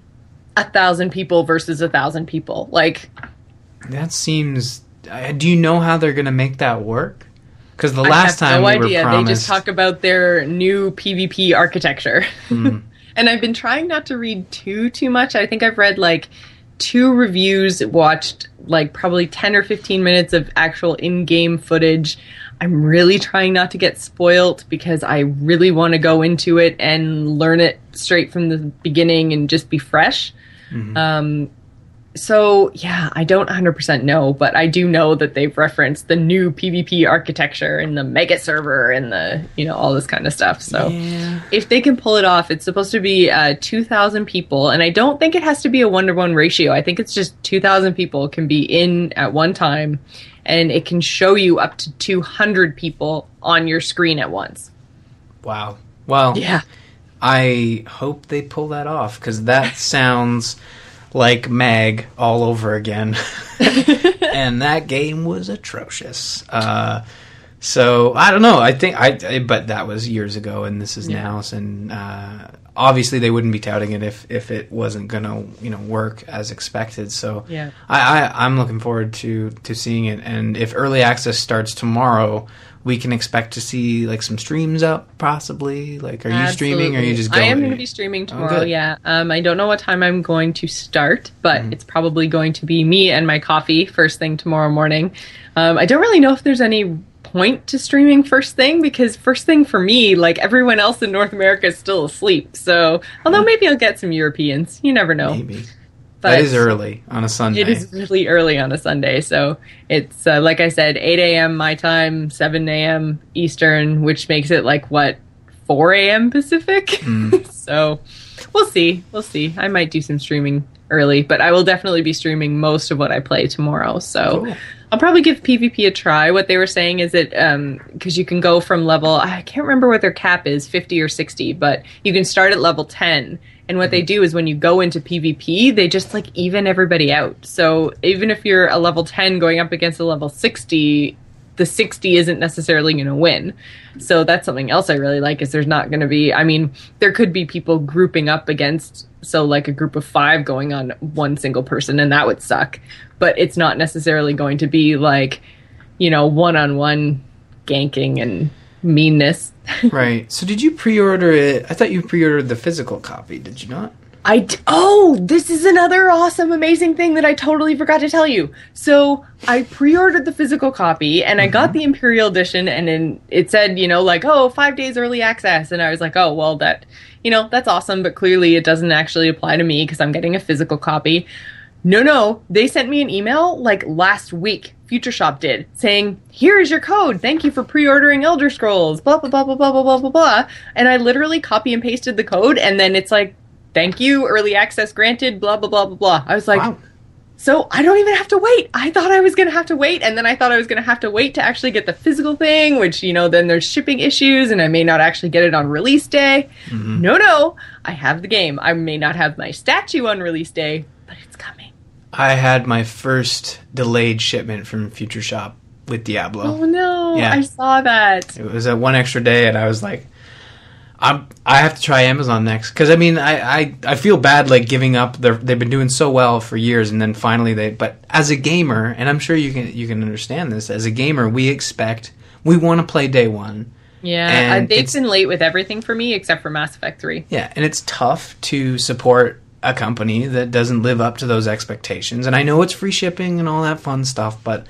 a thousand people versus a thousand people. Like, that seems. Uh, do you know how they're going to make that work? Because the last I have time no we idea. were promised, they just talk about their new PvP architecture, mm. and I've been trying not to read too too much. I think I've read like two reviews, watched like probably ten or fifteen minutes of actual in-game footage. I'm really trying not to get spoiled because I really want to go into it and learn it straight from the beginning and just be fresh. Mm-hmm. Um, So, yeah, I don't one hundred percent know, but I do know that they've referenced the new PvP architecture and the mega server and the, you know, all this kind of stuff. So, yeah. If they can pull it off, it's supposed to be uh, two thousand people, and I don't think it has to be a one-to-one ratio. I think it's just two thousand people can be in at one time, and it can show you up to two hundred people on your screen at once. Wow. Well, yeah. I hope they pull that off, because that sounds like Mag all over again. And that game was atrocious. Uh, so, I don't know. I think, I, I but that was years ago, and this is yeah. now. And uh, obviously they wouldn't be touting it if, if it wasn't going to, you know, work as expected. So yeah. I, I, I'm looking forward to, to seeing it. And if early access starts tomorrow, we can expect to see like some streams up, possibly. Like, are you Absolutely. streaming, or are you just going? I am going to be streaming tomorrow. Oh, yeah, um, I don't know what time I'm going to start, but mm-hmm. it's probably going to be me and my coffee first thing tomorrow morning. Um, I don't really know if there's any point to streaming first thing, because first thing for me, like everyone else in North America, is still asleep. So, although maybe I'll get some Europeans. You never know. Maybe. But that is early on a Sunday. It is really early on a Sunday. So it's, uh, like I said, eight a.m. my time, seven a.m. Eastern, which makes it like, what, four a.m. Pacific? Mm. So we'll see. We'll see. I might do some streaming early, but I will definitely be streaming most of what I play tomorrow. So cool. I'll probably give PvP a try. What they were saying is that, um, because you can go from level, I can't remember what their cap is, fifty or sixty, but you can start at level ten. And what they do is when you go into PvP, they just like even everybody out. So even if you're a level ten going up against a level sixty, the sixty isn't necessarily going to win. So that's something else I really like, is there's not going to be, I mean, there could be people grouping up against, so like a group of five going on one single person, and that would suck. But it's not necessarily going to be like, you know, one-on-one ganking and meanness. Right. So did you pre-order it? I thought you pre-ordered the physical copy. Did you not? I d- oh, this is another awesome, amazing thing that I totally forgot to tell you. So I pre-ordered the physical copy, and I mm-hmm. got the Imperial Edition, and then it said, you know, like, oh, five days early access. And I was like, oh, well, that, you know, that's awesome, but clearly it doesn't actually apply to me because I'm getting a physical copy. No, no, they sent me an email like last week, Future Shop did, saying, here is your code. Thank you for pre-ordering Elder Scrolls, blah, blah, blah, blah, blah, blah, blah, blah, blah. And I literally copy and pasted the code, and then it's like, thank you, early access granted, blah, blah, blah, blah, blah. I was like, wow. So I don't even have to wait. I thought I was going to have to wait, and then I thought I was going to have to wait to actually get the physical thing, which, you know, then there's shipping issues, and I may not actually get it on release day. Mm-hmm. No, no, I have the game. I may not have my statue on release day, but it's coming. I had my first delayed shipment from Future Shop with Diablo. Oh, no. Yeah. I saw that. It was a one extra day, and I was like, I'm, I have to try Amazon next. Because, I mean, I, I, I feel bad, like, giving up. Their, they've been doing so well for years, and then finally they... But as a gamer, and I'm sure you can you can understand this, as a gamer, we expect... We want to play day one. Yeah, uh, they've been late with everything for me, except for Mass Effect three. Yeah, and it's tough to support a company that doesn't live up to those expectations. And I know it's free shipping and all that fun stuff, but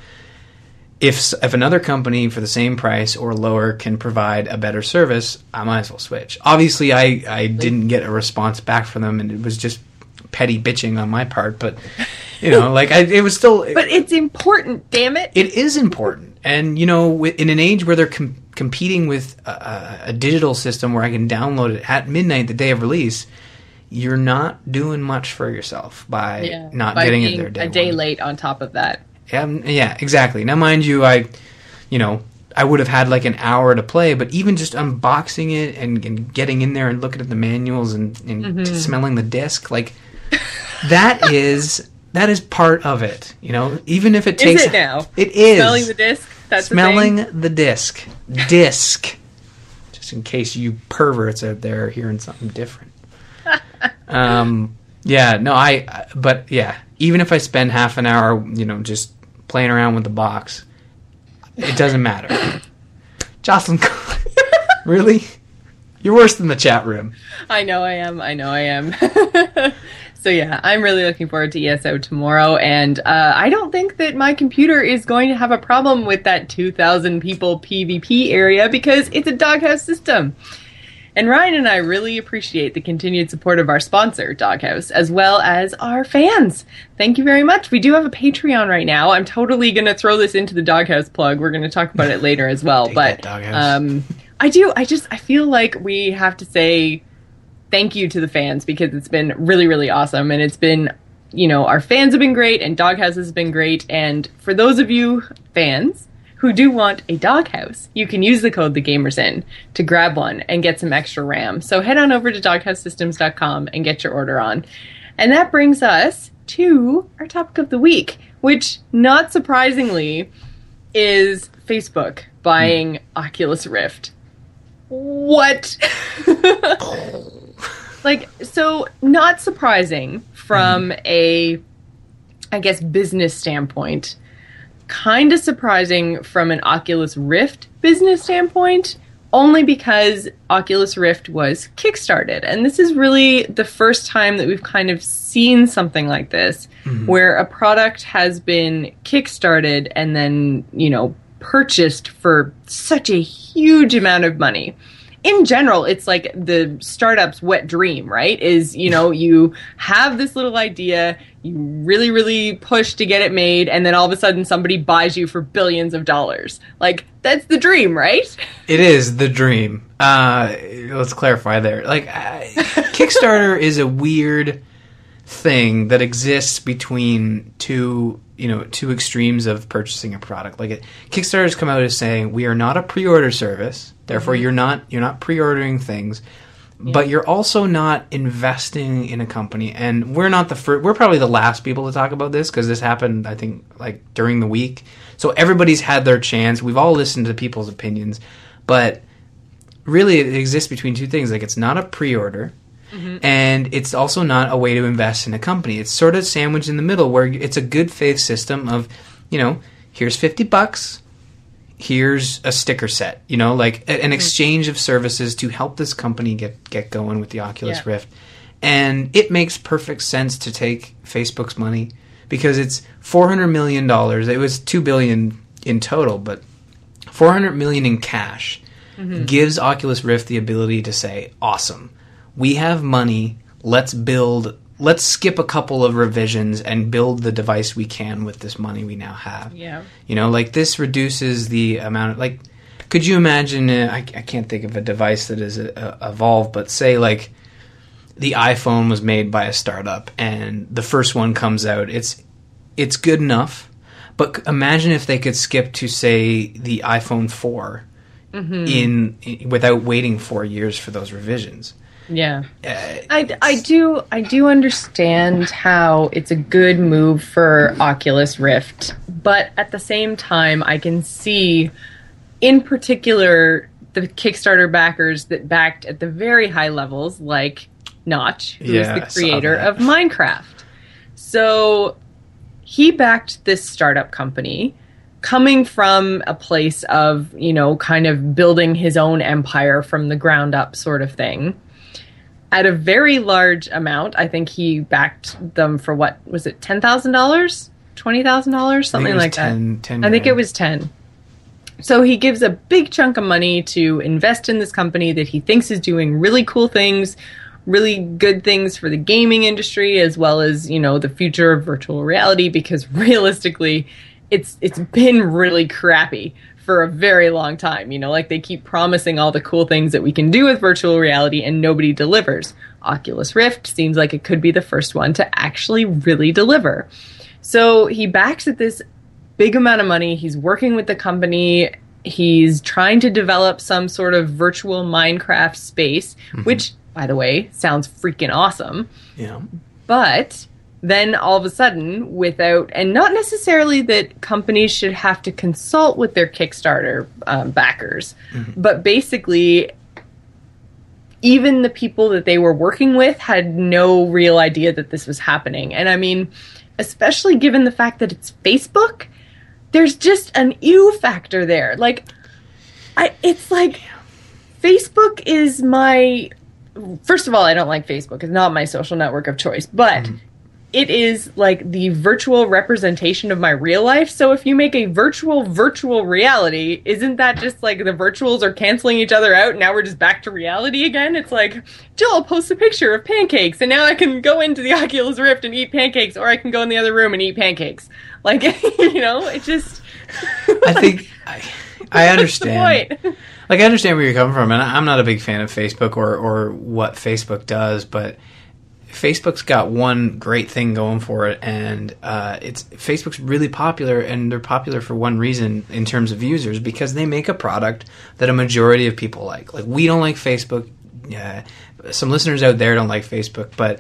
if if another company for the same price or lower can provide a better service, I might as well switch. Obviously, I, I didn't get a response back from them, and it was just petty bitching on my part, but, you know, like, I, it was still... But it's important, damn it! It is important. And, you know, in an age where they're com- competing with a, a digital system where I can download it at midnight the day of release... You're not doing much for yourself by yeah, not by getting it there day a day one. late on top of that. Yeah, yeah, exactly. Now, mind you, I, you know, I would have had like an hour to play, but even just unboxing it and, and getting in there and looking at the manuals and, and mm-hmm. smelling the disc, like that is that is part of it. You know, even if it takes. Is it now? It is smelling the disc. That's smelling the, the disc. Disc. Just in case you perverts out there are hearing something different. um yeah no I but yeah even if I spend half an hour you know just playing around with the box, it doesn't matter. Jocelyn, really, you're worse than the chat room. I know I am I know I am So yeah, I'm really looking forward to E S O tomorrow, and uh, I don't think that my computer is going to have a problem with that two thousand people PvP area because it's a doghouse system. And Ryan and I really appreciate the continued support of our sponsor, Doghouse, as well as our fans. Thank you very much. We do have a Patreon right now. I'm totally going to throw this into the Doghouse plug. We're going to talk about it later as well. But um, I do, I just, I feel like we have to say thank you to the fans because it's been really, really awesome. And it's been, you know, our fans have been great and Doghouse has been great. And for those of you fans who do want a doghouse, you can use the code TheGamersIn to grab one and get some extra RAM. So head on over to doghouse systems dot com and get your order on. And that brings us to our topic of the week, which, not surprisingly, is Facebook buying mm. Oculus Rift. What? Like, so not surprising from mm. a, I guess, business standpoint. Kind of surprising from an Oculus Rift business standpoint, only because Oculus Rift was kickstarted. And this is really the first time that we've kind of seen something like this, mm-hmm. where a product has been kickstarted and then, you know, purchased for such a huge amount of money. In general, it's like the startup's wet dream, right? Is, you know, you have this little idea, you really, really push to get it made, and then all of a sudden somebody buys you for billions of dollars. Like, that's the dream, right? It is the dream. Uh, let's clarify there. Like, uh, Kickstarter is a weird thing that exists between two, you know, two extremes of purchasing a product. Like, it, Kickstarter's come out as saying, we are not a pre-order service, therefore mm-hmm. you're not you're not pre-ordering things, yeah. but you're also not investing in a company. And we're not the first, we're probably the last people to talk about this, because this happened, I think, like during the week. So everybody's had their chance. We've all listened to people's opinions, but really it exists between two things. Like, it's not a pre-order. Mm-hmm. And it's also not a way to invest in a company. It's sort of sandwiched in the middle, where it's a good faith system of, you know, here's fifty bucks, here's a sticker set, you know, like an mm-hmm. exchange of services to help this company get, get going with the Oculus yeah. Rift. And it makes perfect sense to take Facebook's money, because it's four hundred million dollars. It was two billion dollars in total, but four hundred million dollars in cash mm-hmm. gives Oculus Rift the ability to say, awesome. We have money, let's build, let's skip a couple of revisions and build the device we can with this money we now have. Yeah. You know, like, this reduces the amount of, like, could you imagine, uh, I, I can't think of a device that is uh, evolved, but say, like, the iPhone was made by a startup and the first one comes out, it's it's good enough, but imagine if they could skip to, say, the iPhone four mm-hmm. in, in without waiting four years for those revisions. Yeah, uh, I, I do I do understand how it's a good move for Oculus Rift, but at the same time, I can see, in particular, the Kickstarter backers that backed at the very high levels, like Notch, who yeah, is the creator of Minecraft. So he backed this startup company, coming from a place of, you know, kind of building his own empire from the ground up sort of thing. At a very large amount. I think he backed them for, what was it, ten thousand dollars? twenty thousand dollars? Something like ten, that. ten I think it was ten. So he gives a big chunk of money to invest in this company that he thinks is doing really cool things, really good things for the gaming industry, as well as, you know, the future of virtual reality, because realistically, it's it's been really crappy for a very long time. You know, like, they keep promising all the cool things that we can do with virtual reality and nobody delivers. Oculus Rift seems like it could be the first one to actually really deliver. So he backs at this big amount of money. He's working with the company. He's trying to develop some sort of virtual Minecraft space, mm-hmm. which, by the way, sounds freaking awesome. Yeah. But then all of a sudden, without, and not necessarily that companies should have to consult with their Kickstarter um, backers, mm-hmm. but basically, even the people that they were working with had no real idea that this was happening. And I mean, especially given the fact that it's Facebook, there's just an ew factor there. Like, I, it's like, Facebook is my, first of all, I don't like Facebook. It's not my social network of choice, but mm-hmm. it is like the virtual representation of my real life. So if you make a virtual virtual reality, isn't that just like the virtuals are canceling each other out? Now we're just back to reality again. It's like, Jill posts a picture of pancakes, and now I can go into the Oculus Rift and eat pancakes, or I can go in the other room and eat pancakes. Like, you know, it just. I think I, I understand. Like, I understand where you're coming from, and I'm not a big fan of Facebook or or what Facebook does, but Facebook's got one great thing going for it, and uh, it's Facebook's really popular, and they're popular for one reason in terms of users, because they make a product that a majority of people like. Like, we don't like Facebook. Yeah, some listeners out there don't like Facebook, but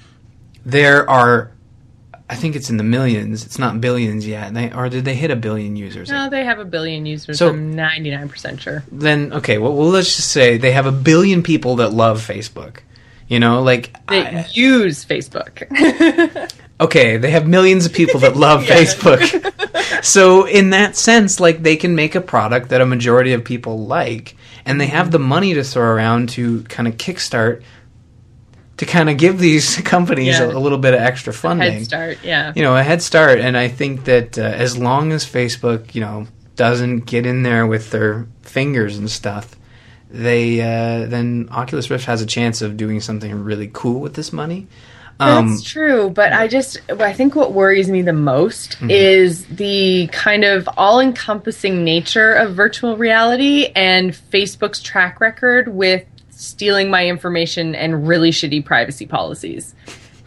there are, I think it's in the millions. It's not billions yet. They, or did they hit a billion users? No, they have a billion users. So, I'm ninety-nine percent sure. Then, okay, well, well, let's just say they have a billion people that love Facebook. You know, like... They I, use Facebook. Okay, they have millions of people that love Facebook. So in that sense, like, they can make a product that a majority of people like, and they have the money to throw around to kind of kickstart, to kind of give these companies yeah. a, a little bit of extra funding. A head start, yeah. You know, a head start. And I think that uh, as long as Facebook, you know, doesn't get in there with their fingers and stuff, they uh, then Oculus Rift has a chance of doing something really cool with this money. Um, That's true, but I just I think what worries me the most mm-hmm. is the kind of all-encompassing nature of virtual reality and Facebook's track record with stealing my information and really shitty privacy policies.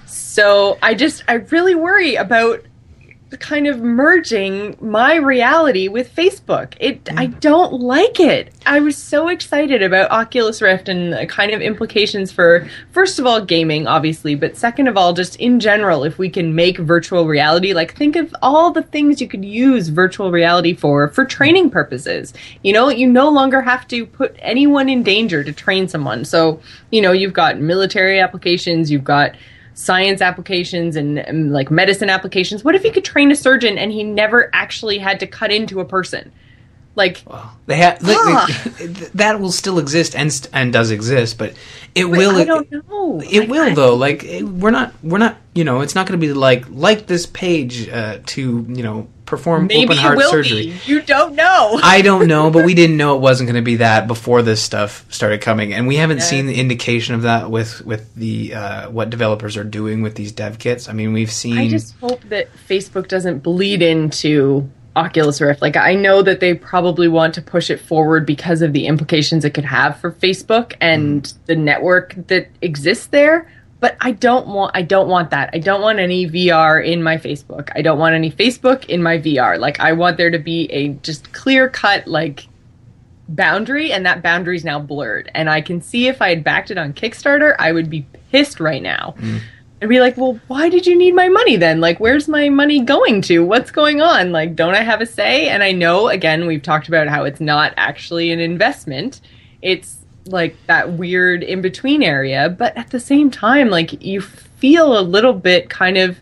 So I just I really worry about kind of merging my reality with Facebook. It mm. I don't like it. I was so excited about Oculus Rift and the kind of implications for, first of all, gaming, obviously, but second of all, just in general, if we can make virtual reality, like, think of all the things you could use virtual reality for, for training purposes. You know, you no longer have to put anyone in danger to train someone. So, you know, you've got military applications, you've got science applications and, and like medicine applications. What if you could train a surgeon and he never actually had to cut into a person? Like, well, they have like, ah. they, that will still exist and and does exist, but it but will. I don't know. It like, will I, though. Like, it, we're not we're not you know it's not going to be like like this page uh, to you know perform maybe open heart it will surgery. Be. You don't know. I don't know, but we didn't know it wasn't going to be that before this stuff started coming, and we haven't yes. seen the indication of that with with the uh, what developers are doing with these dev kits. I mean, we've seen. I just hope that Facebook doesn't bleed into Oculus Rift. Like, I know that they probably want to push it forward because of the implications it could have for Facebook and mm. the network that exists there. But I don't want I don't want that. I don't want any V R in my Facebook. I don't want any Facebook in my V R. Like, I want there to be a just clear-cut, like, boundary, and that boundary is now blurred. And I can see if I had backed it on Kickstarter, I would be pissed right now. Mm. I'd be like, well, why did you need my money then? Like, where's my money going to? What's going on? Like, don't I have a say? And I know, again, we've talked about how it's not actually an investment. It's like that weird in-between area. But at the same time, like, you feel a little bit kind of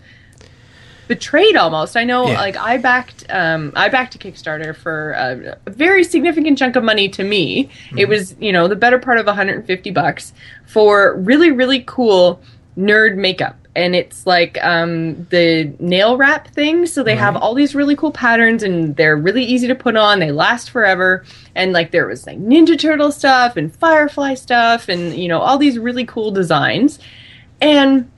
betrayed almost. I know, yeah. like, I backed um, I backed a Kickstarter for a, a very significant chunk of money to me. Mm-hmm. It was, you know, the better part of one hundred fifty bucks for really, really cool nerd makeup. And it's like um, the nail wrap thing. So they right. have all these really cool patterns, and they're really easy to put on. They last forever. And like there was like Ninja Turtle stuff and Firefly stuff and, you know, all these really cool designs. And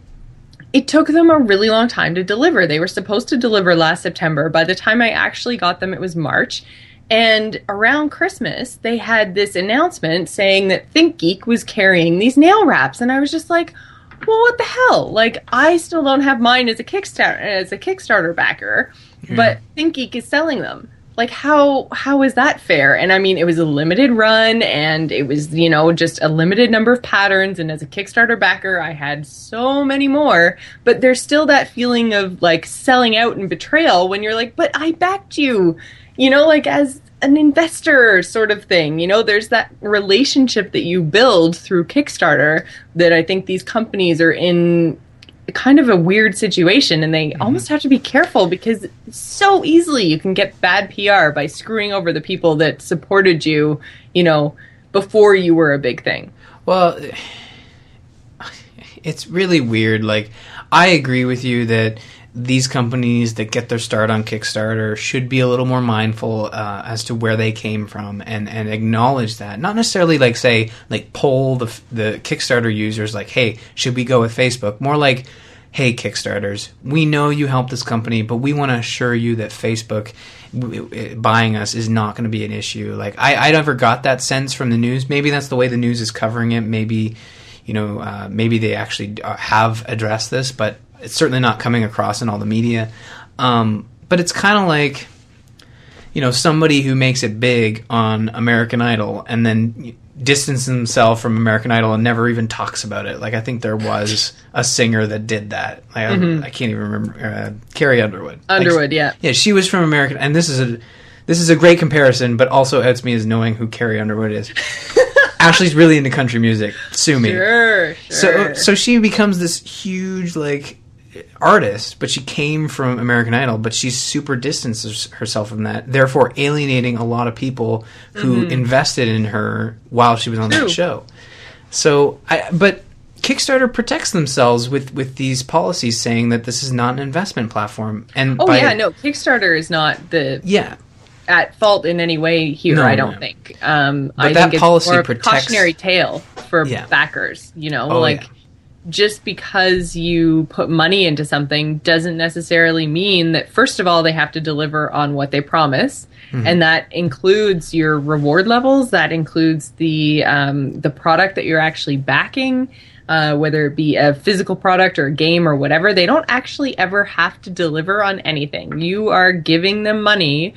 it took them a really long time to deliver. They were supposed to deliver last September. By the time I actually got them, it was March. And around Christmas, they had this announcement saying that ThinkGeek was carrying these nail wraps. And I was just like, well, what the hell? Like, I still don't have mine as a Kickstarter as a Kickstarter backer, yeah. but ThinkGeek is selling them. Like, how how is that fair? And I mean, it was a limited run, and it was, you know, just a limited number of patterns. And as a Kickstarter backer, I had so many more. But there's still that feeling of like selling out and betrayal when you're like, but I backed you, you know, like as an investor sort of thing. You know, there's that relationship that you build through Kickstarter that I think these companies are in kind of a weird situation, and they mm-hmm. almost have to be careful because so easily you can get bad P R by screwing over the people that supported you, you know, before you were a big thing. Well, it's really weird. Like, I agree with you that these companies that get their start on Kickstarter should be a little more mindful uh, as to where they came from and, and acknowledge that. Not necessarily like say, like poll the the Kickstarter users like, hey, should we go with Facebook? More like, hey, Kickstarters, we know you helped this company, but we want to assure you that Facebook buying us is not going to be an issue. Like, I, I never got that sense from the news. Maybe that's the way the news is covering it. Maybe, you know, uh, maybe they actually have addressed this, but it's certainly not coming across in all the media. Um, but it's kind of like, you know, somebody who makes it big on American Idol and then distances himself from American Idol and never even talks about it. Like, I think there was a singer that did that. Like, mm-hmm. I, I can't even remember. Uh, Carrie Underwood. Underwood, like, yeah. Yeah, she was from American... And this is a this is a great comparison, but also outs me as knowing who Carrie Underwood is. Ashley's really into country music. Sue me. Sure, sure. So, so she becomes this huge, like... artist, but she came from American Idol, but she's super distanced herself from that, therefore alienating a lot of people who mm-hmm. invested in her while she was on True. that show. So, I, but Kickstarter protects themselves with, with these policies saying that this is not an investment platform. And oh by, yeah, no, Kickstarter is not the yeah at fault in any way here. No, I don't no. think. Um, but I that think it's policy more protects a cautionary tale for yeah. backers. You know, oh, like. Yeah. Just because you put money into something doesn't necessarily mean that, first of all, they have to deliver on what they promise. Mm-hmm. And that includes your reward levels. That includes the um, the product that you're actually backing, uh, whether it be a physical product or a game or whatever. They don't actually ever have to deliver on anything. You are giving them money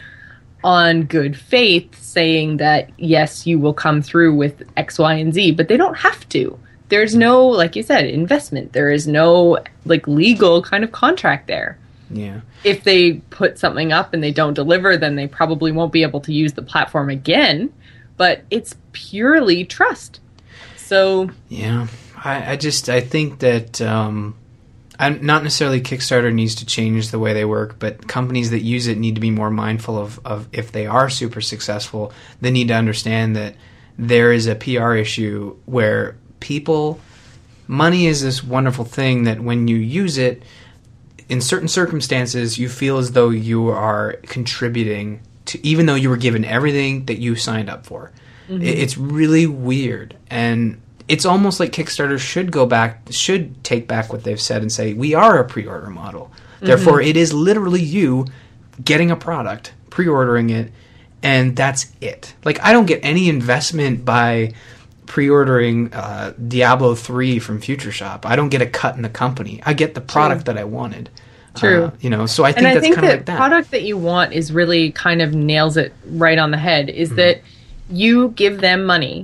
on good faith, saying that, yes, you will come through with X, Y, and Z, but they don't have to. There's no, like you said, investment. There is no, like, legal kind of contract there. Yeah. If they put something up and they don't deliver, then they probably won't be able to use the platform again. But it's purely trust. So... Yeah. I, I just, I think that, um, I'm not necessarily Kickstarter needs to change the way they work, but companies that use it need to be more mindful of, of if they are super successful, they need to understand that there is a P R issue where... people, money is this wonderful thing that when you use it, in certain circumstances, you feel as though you are contributing to, even though you were given everything that you signed up for. Mm-hmm. It's really weird. And it's almost like Kickstarter should go back, should take back what they've said and say, we are a pre-order model. Mm-hmm. Therefore, it is literally you getting a product, pre-ordering it, and that's it. Like, I don't get any investment by... pre-ordering uh, Diablo three from Future Shop. I don't get a cut in the company. I get the product True. that I wanted. True. Uh, you know, so I think and I that's think kind of that like that. product that you want is really kind of nails it right on the head, is mm-hmm. that you give them money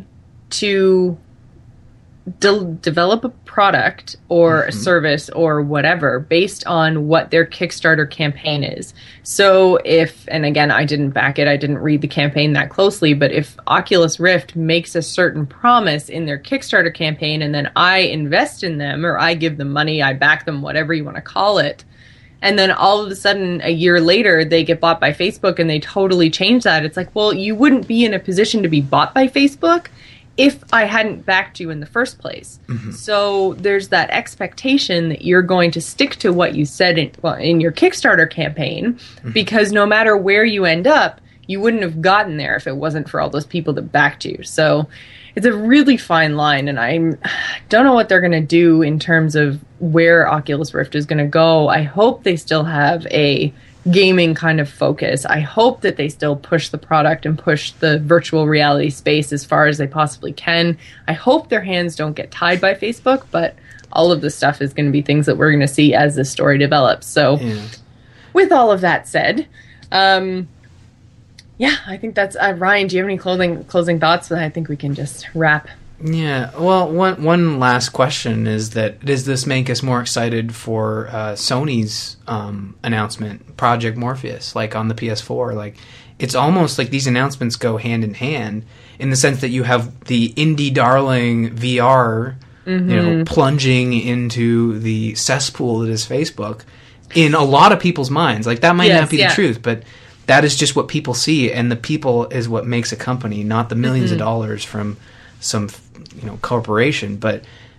to de- develop a product or mm-hmm. a service or whatever based on what their Kickstarter campaign is. So if, and again, I didn't back it, I didn't read the campaign that closely, but if Oculus Rift makes a certain promise in their Kickstarter campaign and then I invest in them or I give them money, I back them, whatever you want to call it, and then all of a sudden a year later they get bought by Facebook and they totally change that, it's like, well, you wouldn't be in a position to be bought by Facebook if I hadn't backed you in the first place. Mm-hmm. So there's that expectation that you're going to stick to what you said in, well, in your Kickstarter campaign, mm-hmm. because no matter where you end up, you wouldn't have gotten there if it wasn't for all those people that backed you. So it's a really fine line, and I don't know what they're going to do in terms of where Oculus Rift is going to go. I hope they still have a gaming kind of focus. I hope that they still push the product and push the virtual reality space as far as they possibly can. I hope their hands don't get tied by Facebook, but all of this stuff is going to be things that we're going to see as this story develops. So yeah. With all of that said, um, yeah, I think that's... Uh, Ryan, do you have any closing, closing thoughts? I think we can just wrap. Yeah, well, one one last question is that does this make us more excited for uh, Sony's um, announcement, Project Morpheus, like on the P S four? Like, it's almost like these announcements go hand in hand in the sense that you have the indie darling V R, mm-hmm. you know, plunging into the cesspool that is Facebook in a lot of people's minds. Like, that might yes, not be yeah. the truth, but that is just what people see, and the people is what makes a company, not the millions mm-hmm. of dollars from some, you know, corporation. But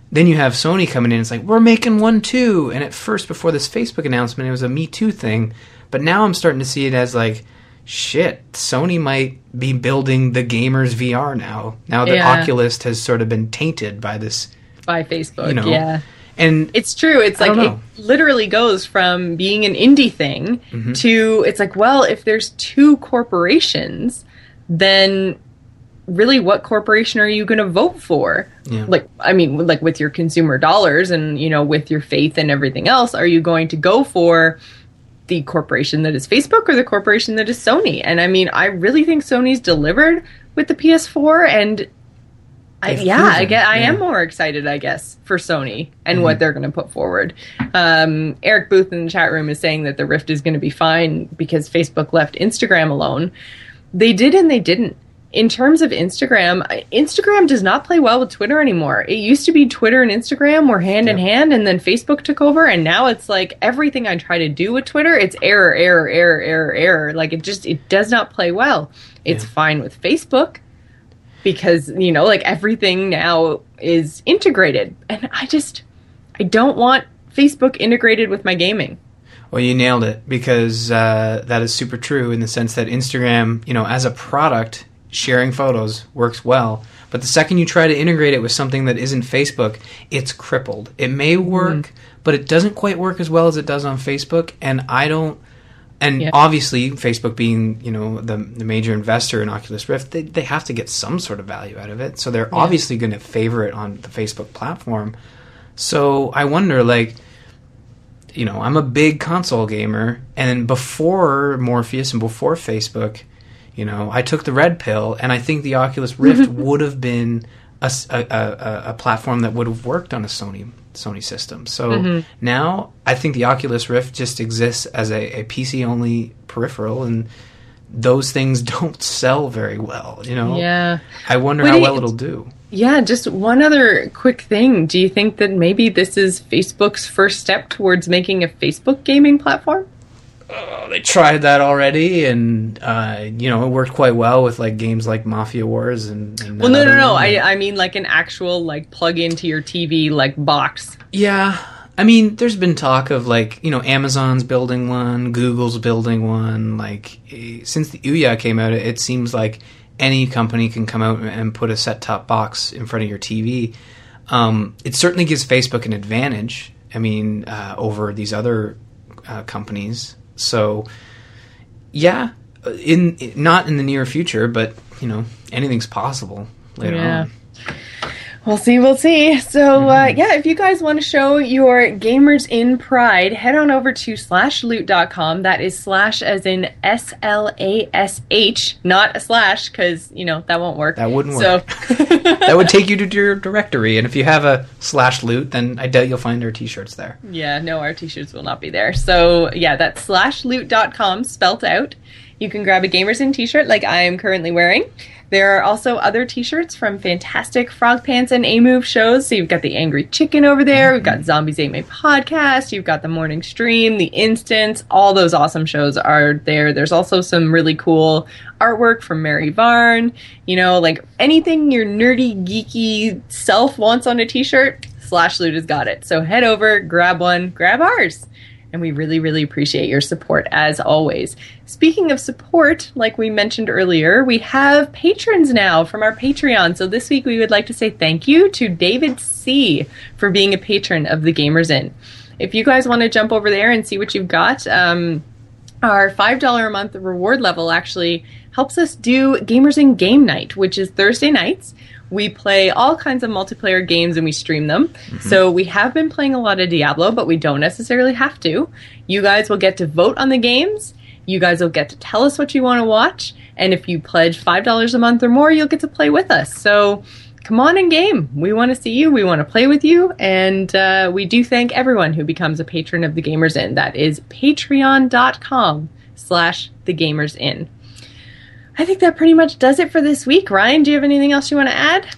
then you have Sony coming in. It's like, we're making one too. And at first, before this Facebook announcement, it was a Me Too thing. But now I'm starting to see it as like, shit, Sony might be building the gamers V R now. Now that yeah. Oculus has sort of been tainted by this. By Facebook, you know, yeah. And it's true. It's like it literally goes from being an indie thing mm-hmm. to it's like, well, if there's two corporations, then really what corporation are you going to vote for? Yeah. Like, I mean, like with your consumer dollars and, you know, with your faith and everything else, are you going to go for the corporation that is Facebook or the corporation that is Sony? And I mean, I really think Sony's delivered with the P S four, and I, yeah, proven. I get. I yeah. am more excited, I guess, for Sony and mm-hmm. what they're going to put forward. Um, Eric Booth in the chat room is saying that the Rift is going to be fine because Facebook left Instagram alone. They did and they didn't. In terms of Instagram, Instagram does not play well with Twitter anymore. It used to be Twitter and Instagram were hand yep. in hand, and then Facebook took over, and now it's like everything I try to do with Twitter, it's error, error, error, error, error. Like it just it does not play well. It's yeah. fine with Facebook. Because, you know, like everything now is integrated. And I just, I don't want Facebook integrated with my gaming. Well, you nailed it, because uh, that is super true in the sense that Instagram, you know, as a product, sharing photos works well. But the second you try to integrate it with something that isn't Facebook, it's crippled. It may work, mm. but it doesn't quite work as well as it does on Facebook. And I don't, And yeah. obviously, Facebook being, you know, the the major investor in Oculus Rift, they they have to get some sort of value out of it. So they're yeah. obviously going to favor it on the Facebook platform. So I wonder, like, you know, I'm a big console gamer, and before Morpheus and before Facebook, you know, I took the red pill, and I think the Oculus Rift would have been a, a, a, a platform that would have worked on a Sony Sony system. So mm-hmm. now I think the Oculus Rift just exists as a, a P C-only peripheral, and those things don't sell very well, you know? Yeah. I wonder but how it, well it'll do. Yeah, just one other quick thing. Do you think that maybe this is Facebook's first step towards making a Facebook gaming platform? Uh, they tried that already, and uh, you know, it worked quite well with like games like Mafia Wars and. and well, no, no, no. I, I mean, like an actual like plug into your T V like box. Yeah, I mean, there's been talk of like you know Amazon's building one, Google's building one. Like since the Ouya came out, it seems like any company can come out and put a set-top box in front of your T V. Um, it certainly gives Facebook an advantage. I mean, uh, over these other uh, companies. So, yeah, in not in the near future, but, you know, anything's possible later yeah. on. We'll see, we'll see. So, uh, yeah, if you guys want to show your Gamers in pride, head on over to slash loot dot com. That is slash as in S L A S H, not a slash, because, you know, that won't work. That wouldn't work. So that would take you to your directory, and if you have a slash loot, then I doubt you'll find our t-shirts there. Yeah, no, our t-shirts will not be there. So, yeah, that's slash loot dot com, spelt out. You can grab a Gamers In t-shirt like I am currently wearing. There are also other t-shirts from fantastic Frog Pants and A-Move shows. So you've got the Angry Chicken over there. We've got Zombies Ate My Podcast. You've got the Morning Stream, The Instance. All those awesome shows are there. There's also some really cool artwork from Mary Varn. You know, like anything your nerdy, geeky self wants on a t-shirt, Slash Loot has got it. So head over, grab one, grab ours. And we really, really appreciate your support, as always. Speaking of support, like we mentioned earlier, we have patrons now from our Patreon. So this week we would like to say thank you to David C. for being a patron of the Gamers In. If you guys want to jump over there and see what you've got, um, our five dollars a month reward level actually helps us do Gamers In Game Night, which is Thursday nights. We play all kinds of multiplayer games and we stream them. Mm-hmm. So we have been playing a lot of Diablo, but we don't necessarily have to. You guys will get to vote on the games. You guys will get to tell us what you want to watch. And if you pledge five dollars a month or more, you'll get to play with us. So come on and game. We want to see you. We want to play with you. And uh, we do thank everyone who becomes a patron of the Gamers In. That is patreon.com slash the Gamers In. I think that pretty much does it for this week. Ryan, do you have anything else you want to add?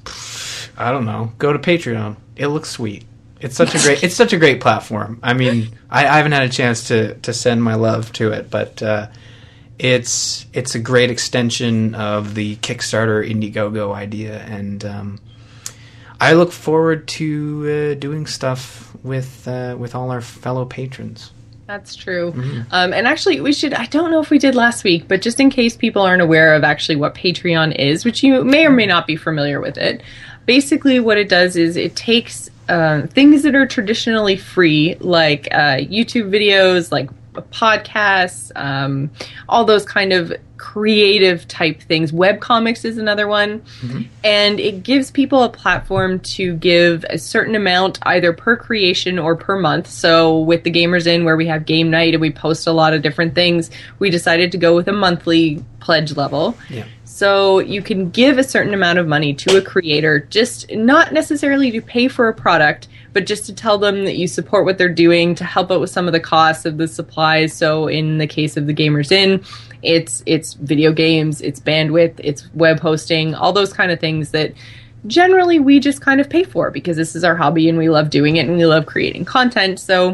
I don't know. Go to Patreon. It looks sweet. It's such a great. It's such a great platform. I mean, I, I haven't had a chance to, to send my love to it, but uh, it's it's a great extension of the Kickstarter Indiegogo idea, and um, I look forward to uh, doing stuff with uh, with all our fellow patrons. That's true. Mm-hmm. Um, and actually, we should, I don't know if we did last week, but just in case people aren't aware of actually what Patreon is, which you may or may not be familiar with it, basically what it does is it takes uh, things that are traditionally free, like uh, YouTube videos, like podcasts, um, all those kind of creative type things. Webcomics is another one. Mm-hmm. And it gives people a platform to give a certain amount either per creation or per month. So with the Gamers Inn, where we have game night and we post a lot of different things, we decided to go with a monthly pledge level. Yeah. So you can give a certain amount of money to a creator, just not necessarily to pay for a product, but just to tell them that you support what they're doing, to help out with some of the costs of the supplies. So in the case of the Gamers Inn, it's it's video games, it's bandwidth, it's web hosting, all those kind of things that generally we just kind of pay for because this is our hobby and we love doing it and we love creating content. So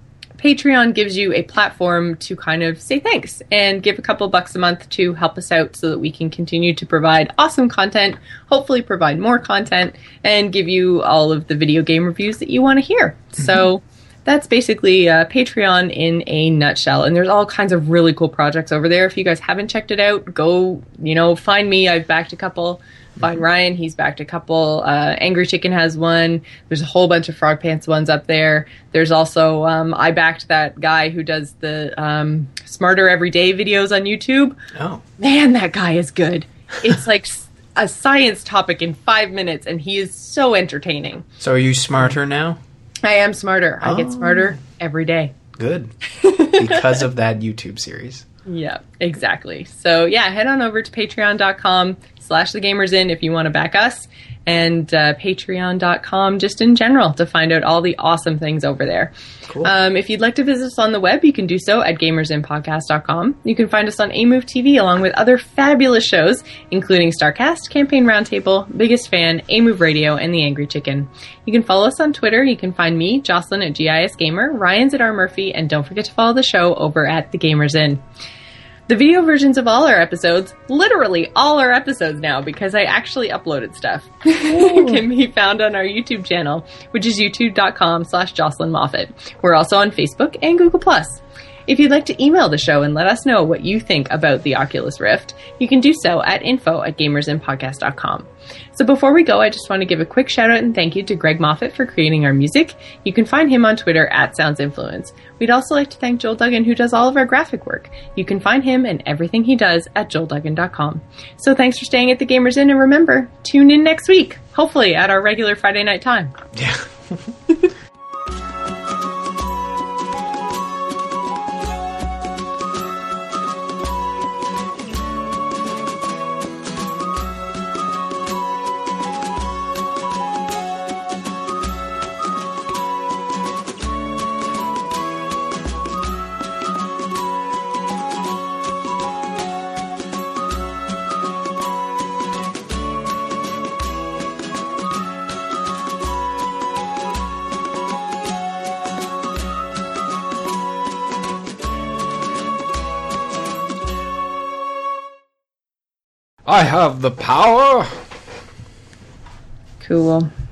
Patreon gives you a platform to kind of say thanks and give a couple bucks a month to help us out so that we can continue to provide awesome content, hopefully provide more content, and give you all of the video game reviews that you want to hear. Mm-hmm. So that's basically uh, Patreon in a nutshell. And there's all kinds of really cool projects over there. If you guys haven't checked it out, go, you know, find me. I've backed a couple. Find Ryan, he's backed a couple. Uh, Angry Chicken has one. There's a whole bunch of Frog Pants ones up there. There's also, um, I backed that guy who does the um, Smarter Everyday videos on YouTube. Oh. Man, that guy is good. It's like a science topic in five minutes, and he is so entertaining. So are you smarter now? I am smarter. I oh. get smarter every day. Good. Because of that YouTube series. Yeah, exactly. So yeah, head on over to patreon.com slash the Gamers Inn if you want to back us, and uh, patreon dot com just in general to find out all the awesome things over there. Cool. Um, if you'd like to visit us on the web, you can do so at gamers in podcast dot com. You can find us on A Move T V along with other fabulous shows, including StarCast, Campaign Roundtable, Biggest Fan, A Move Radio, and The Angry Chicken. You can follow us on Twitter. You can find me, Jocelyn, at G I S Gamer, Ryan's at R Murphy, and don't forget to follow the show over at The Gamers Inn. The video versions of all our episodes, literally all our episodes now, because I actually uploaded stuff, can be found on our YouTube channel, which is youtube.com slash Jocelyn Moffat. We're also on Facebook and Google Plus. If you'd like to email the show and let us know what you think about the Oculus Rift, you can do so at info at gamers in podcast dot com. So before we go, I just want to give a quick shout out and thank you to Greg Moffat for creating our music. You can find him on Twitter at Sounds Influence. We'd also like to thank Joel Duggan, who does all of our graphic work. You can find him and everything he does at joel duggan dot com. So thanks for staying at the Gamers Inn, and remember, tune in next week, hopefully at our regular Friday night time. Yeah. I have the power. Cool.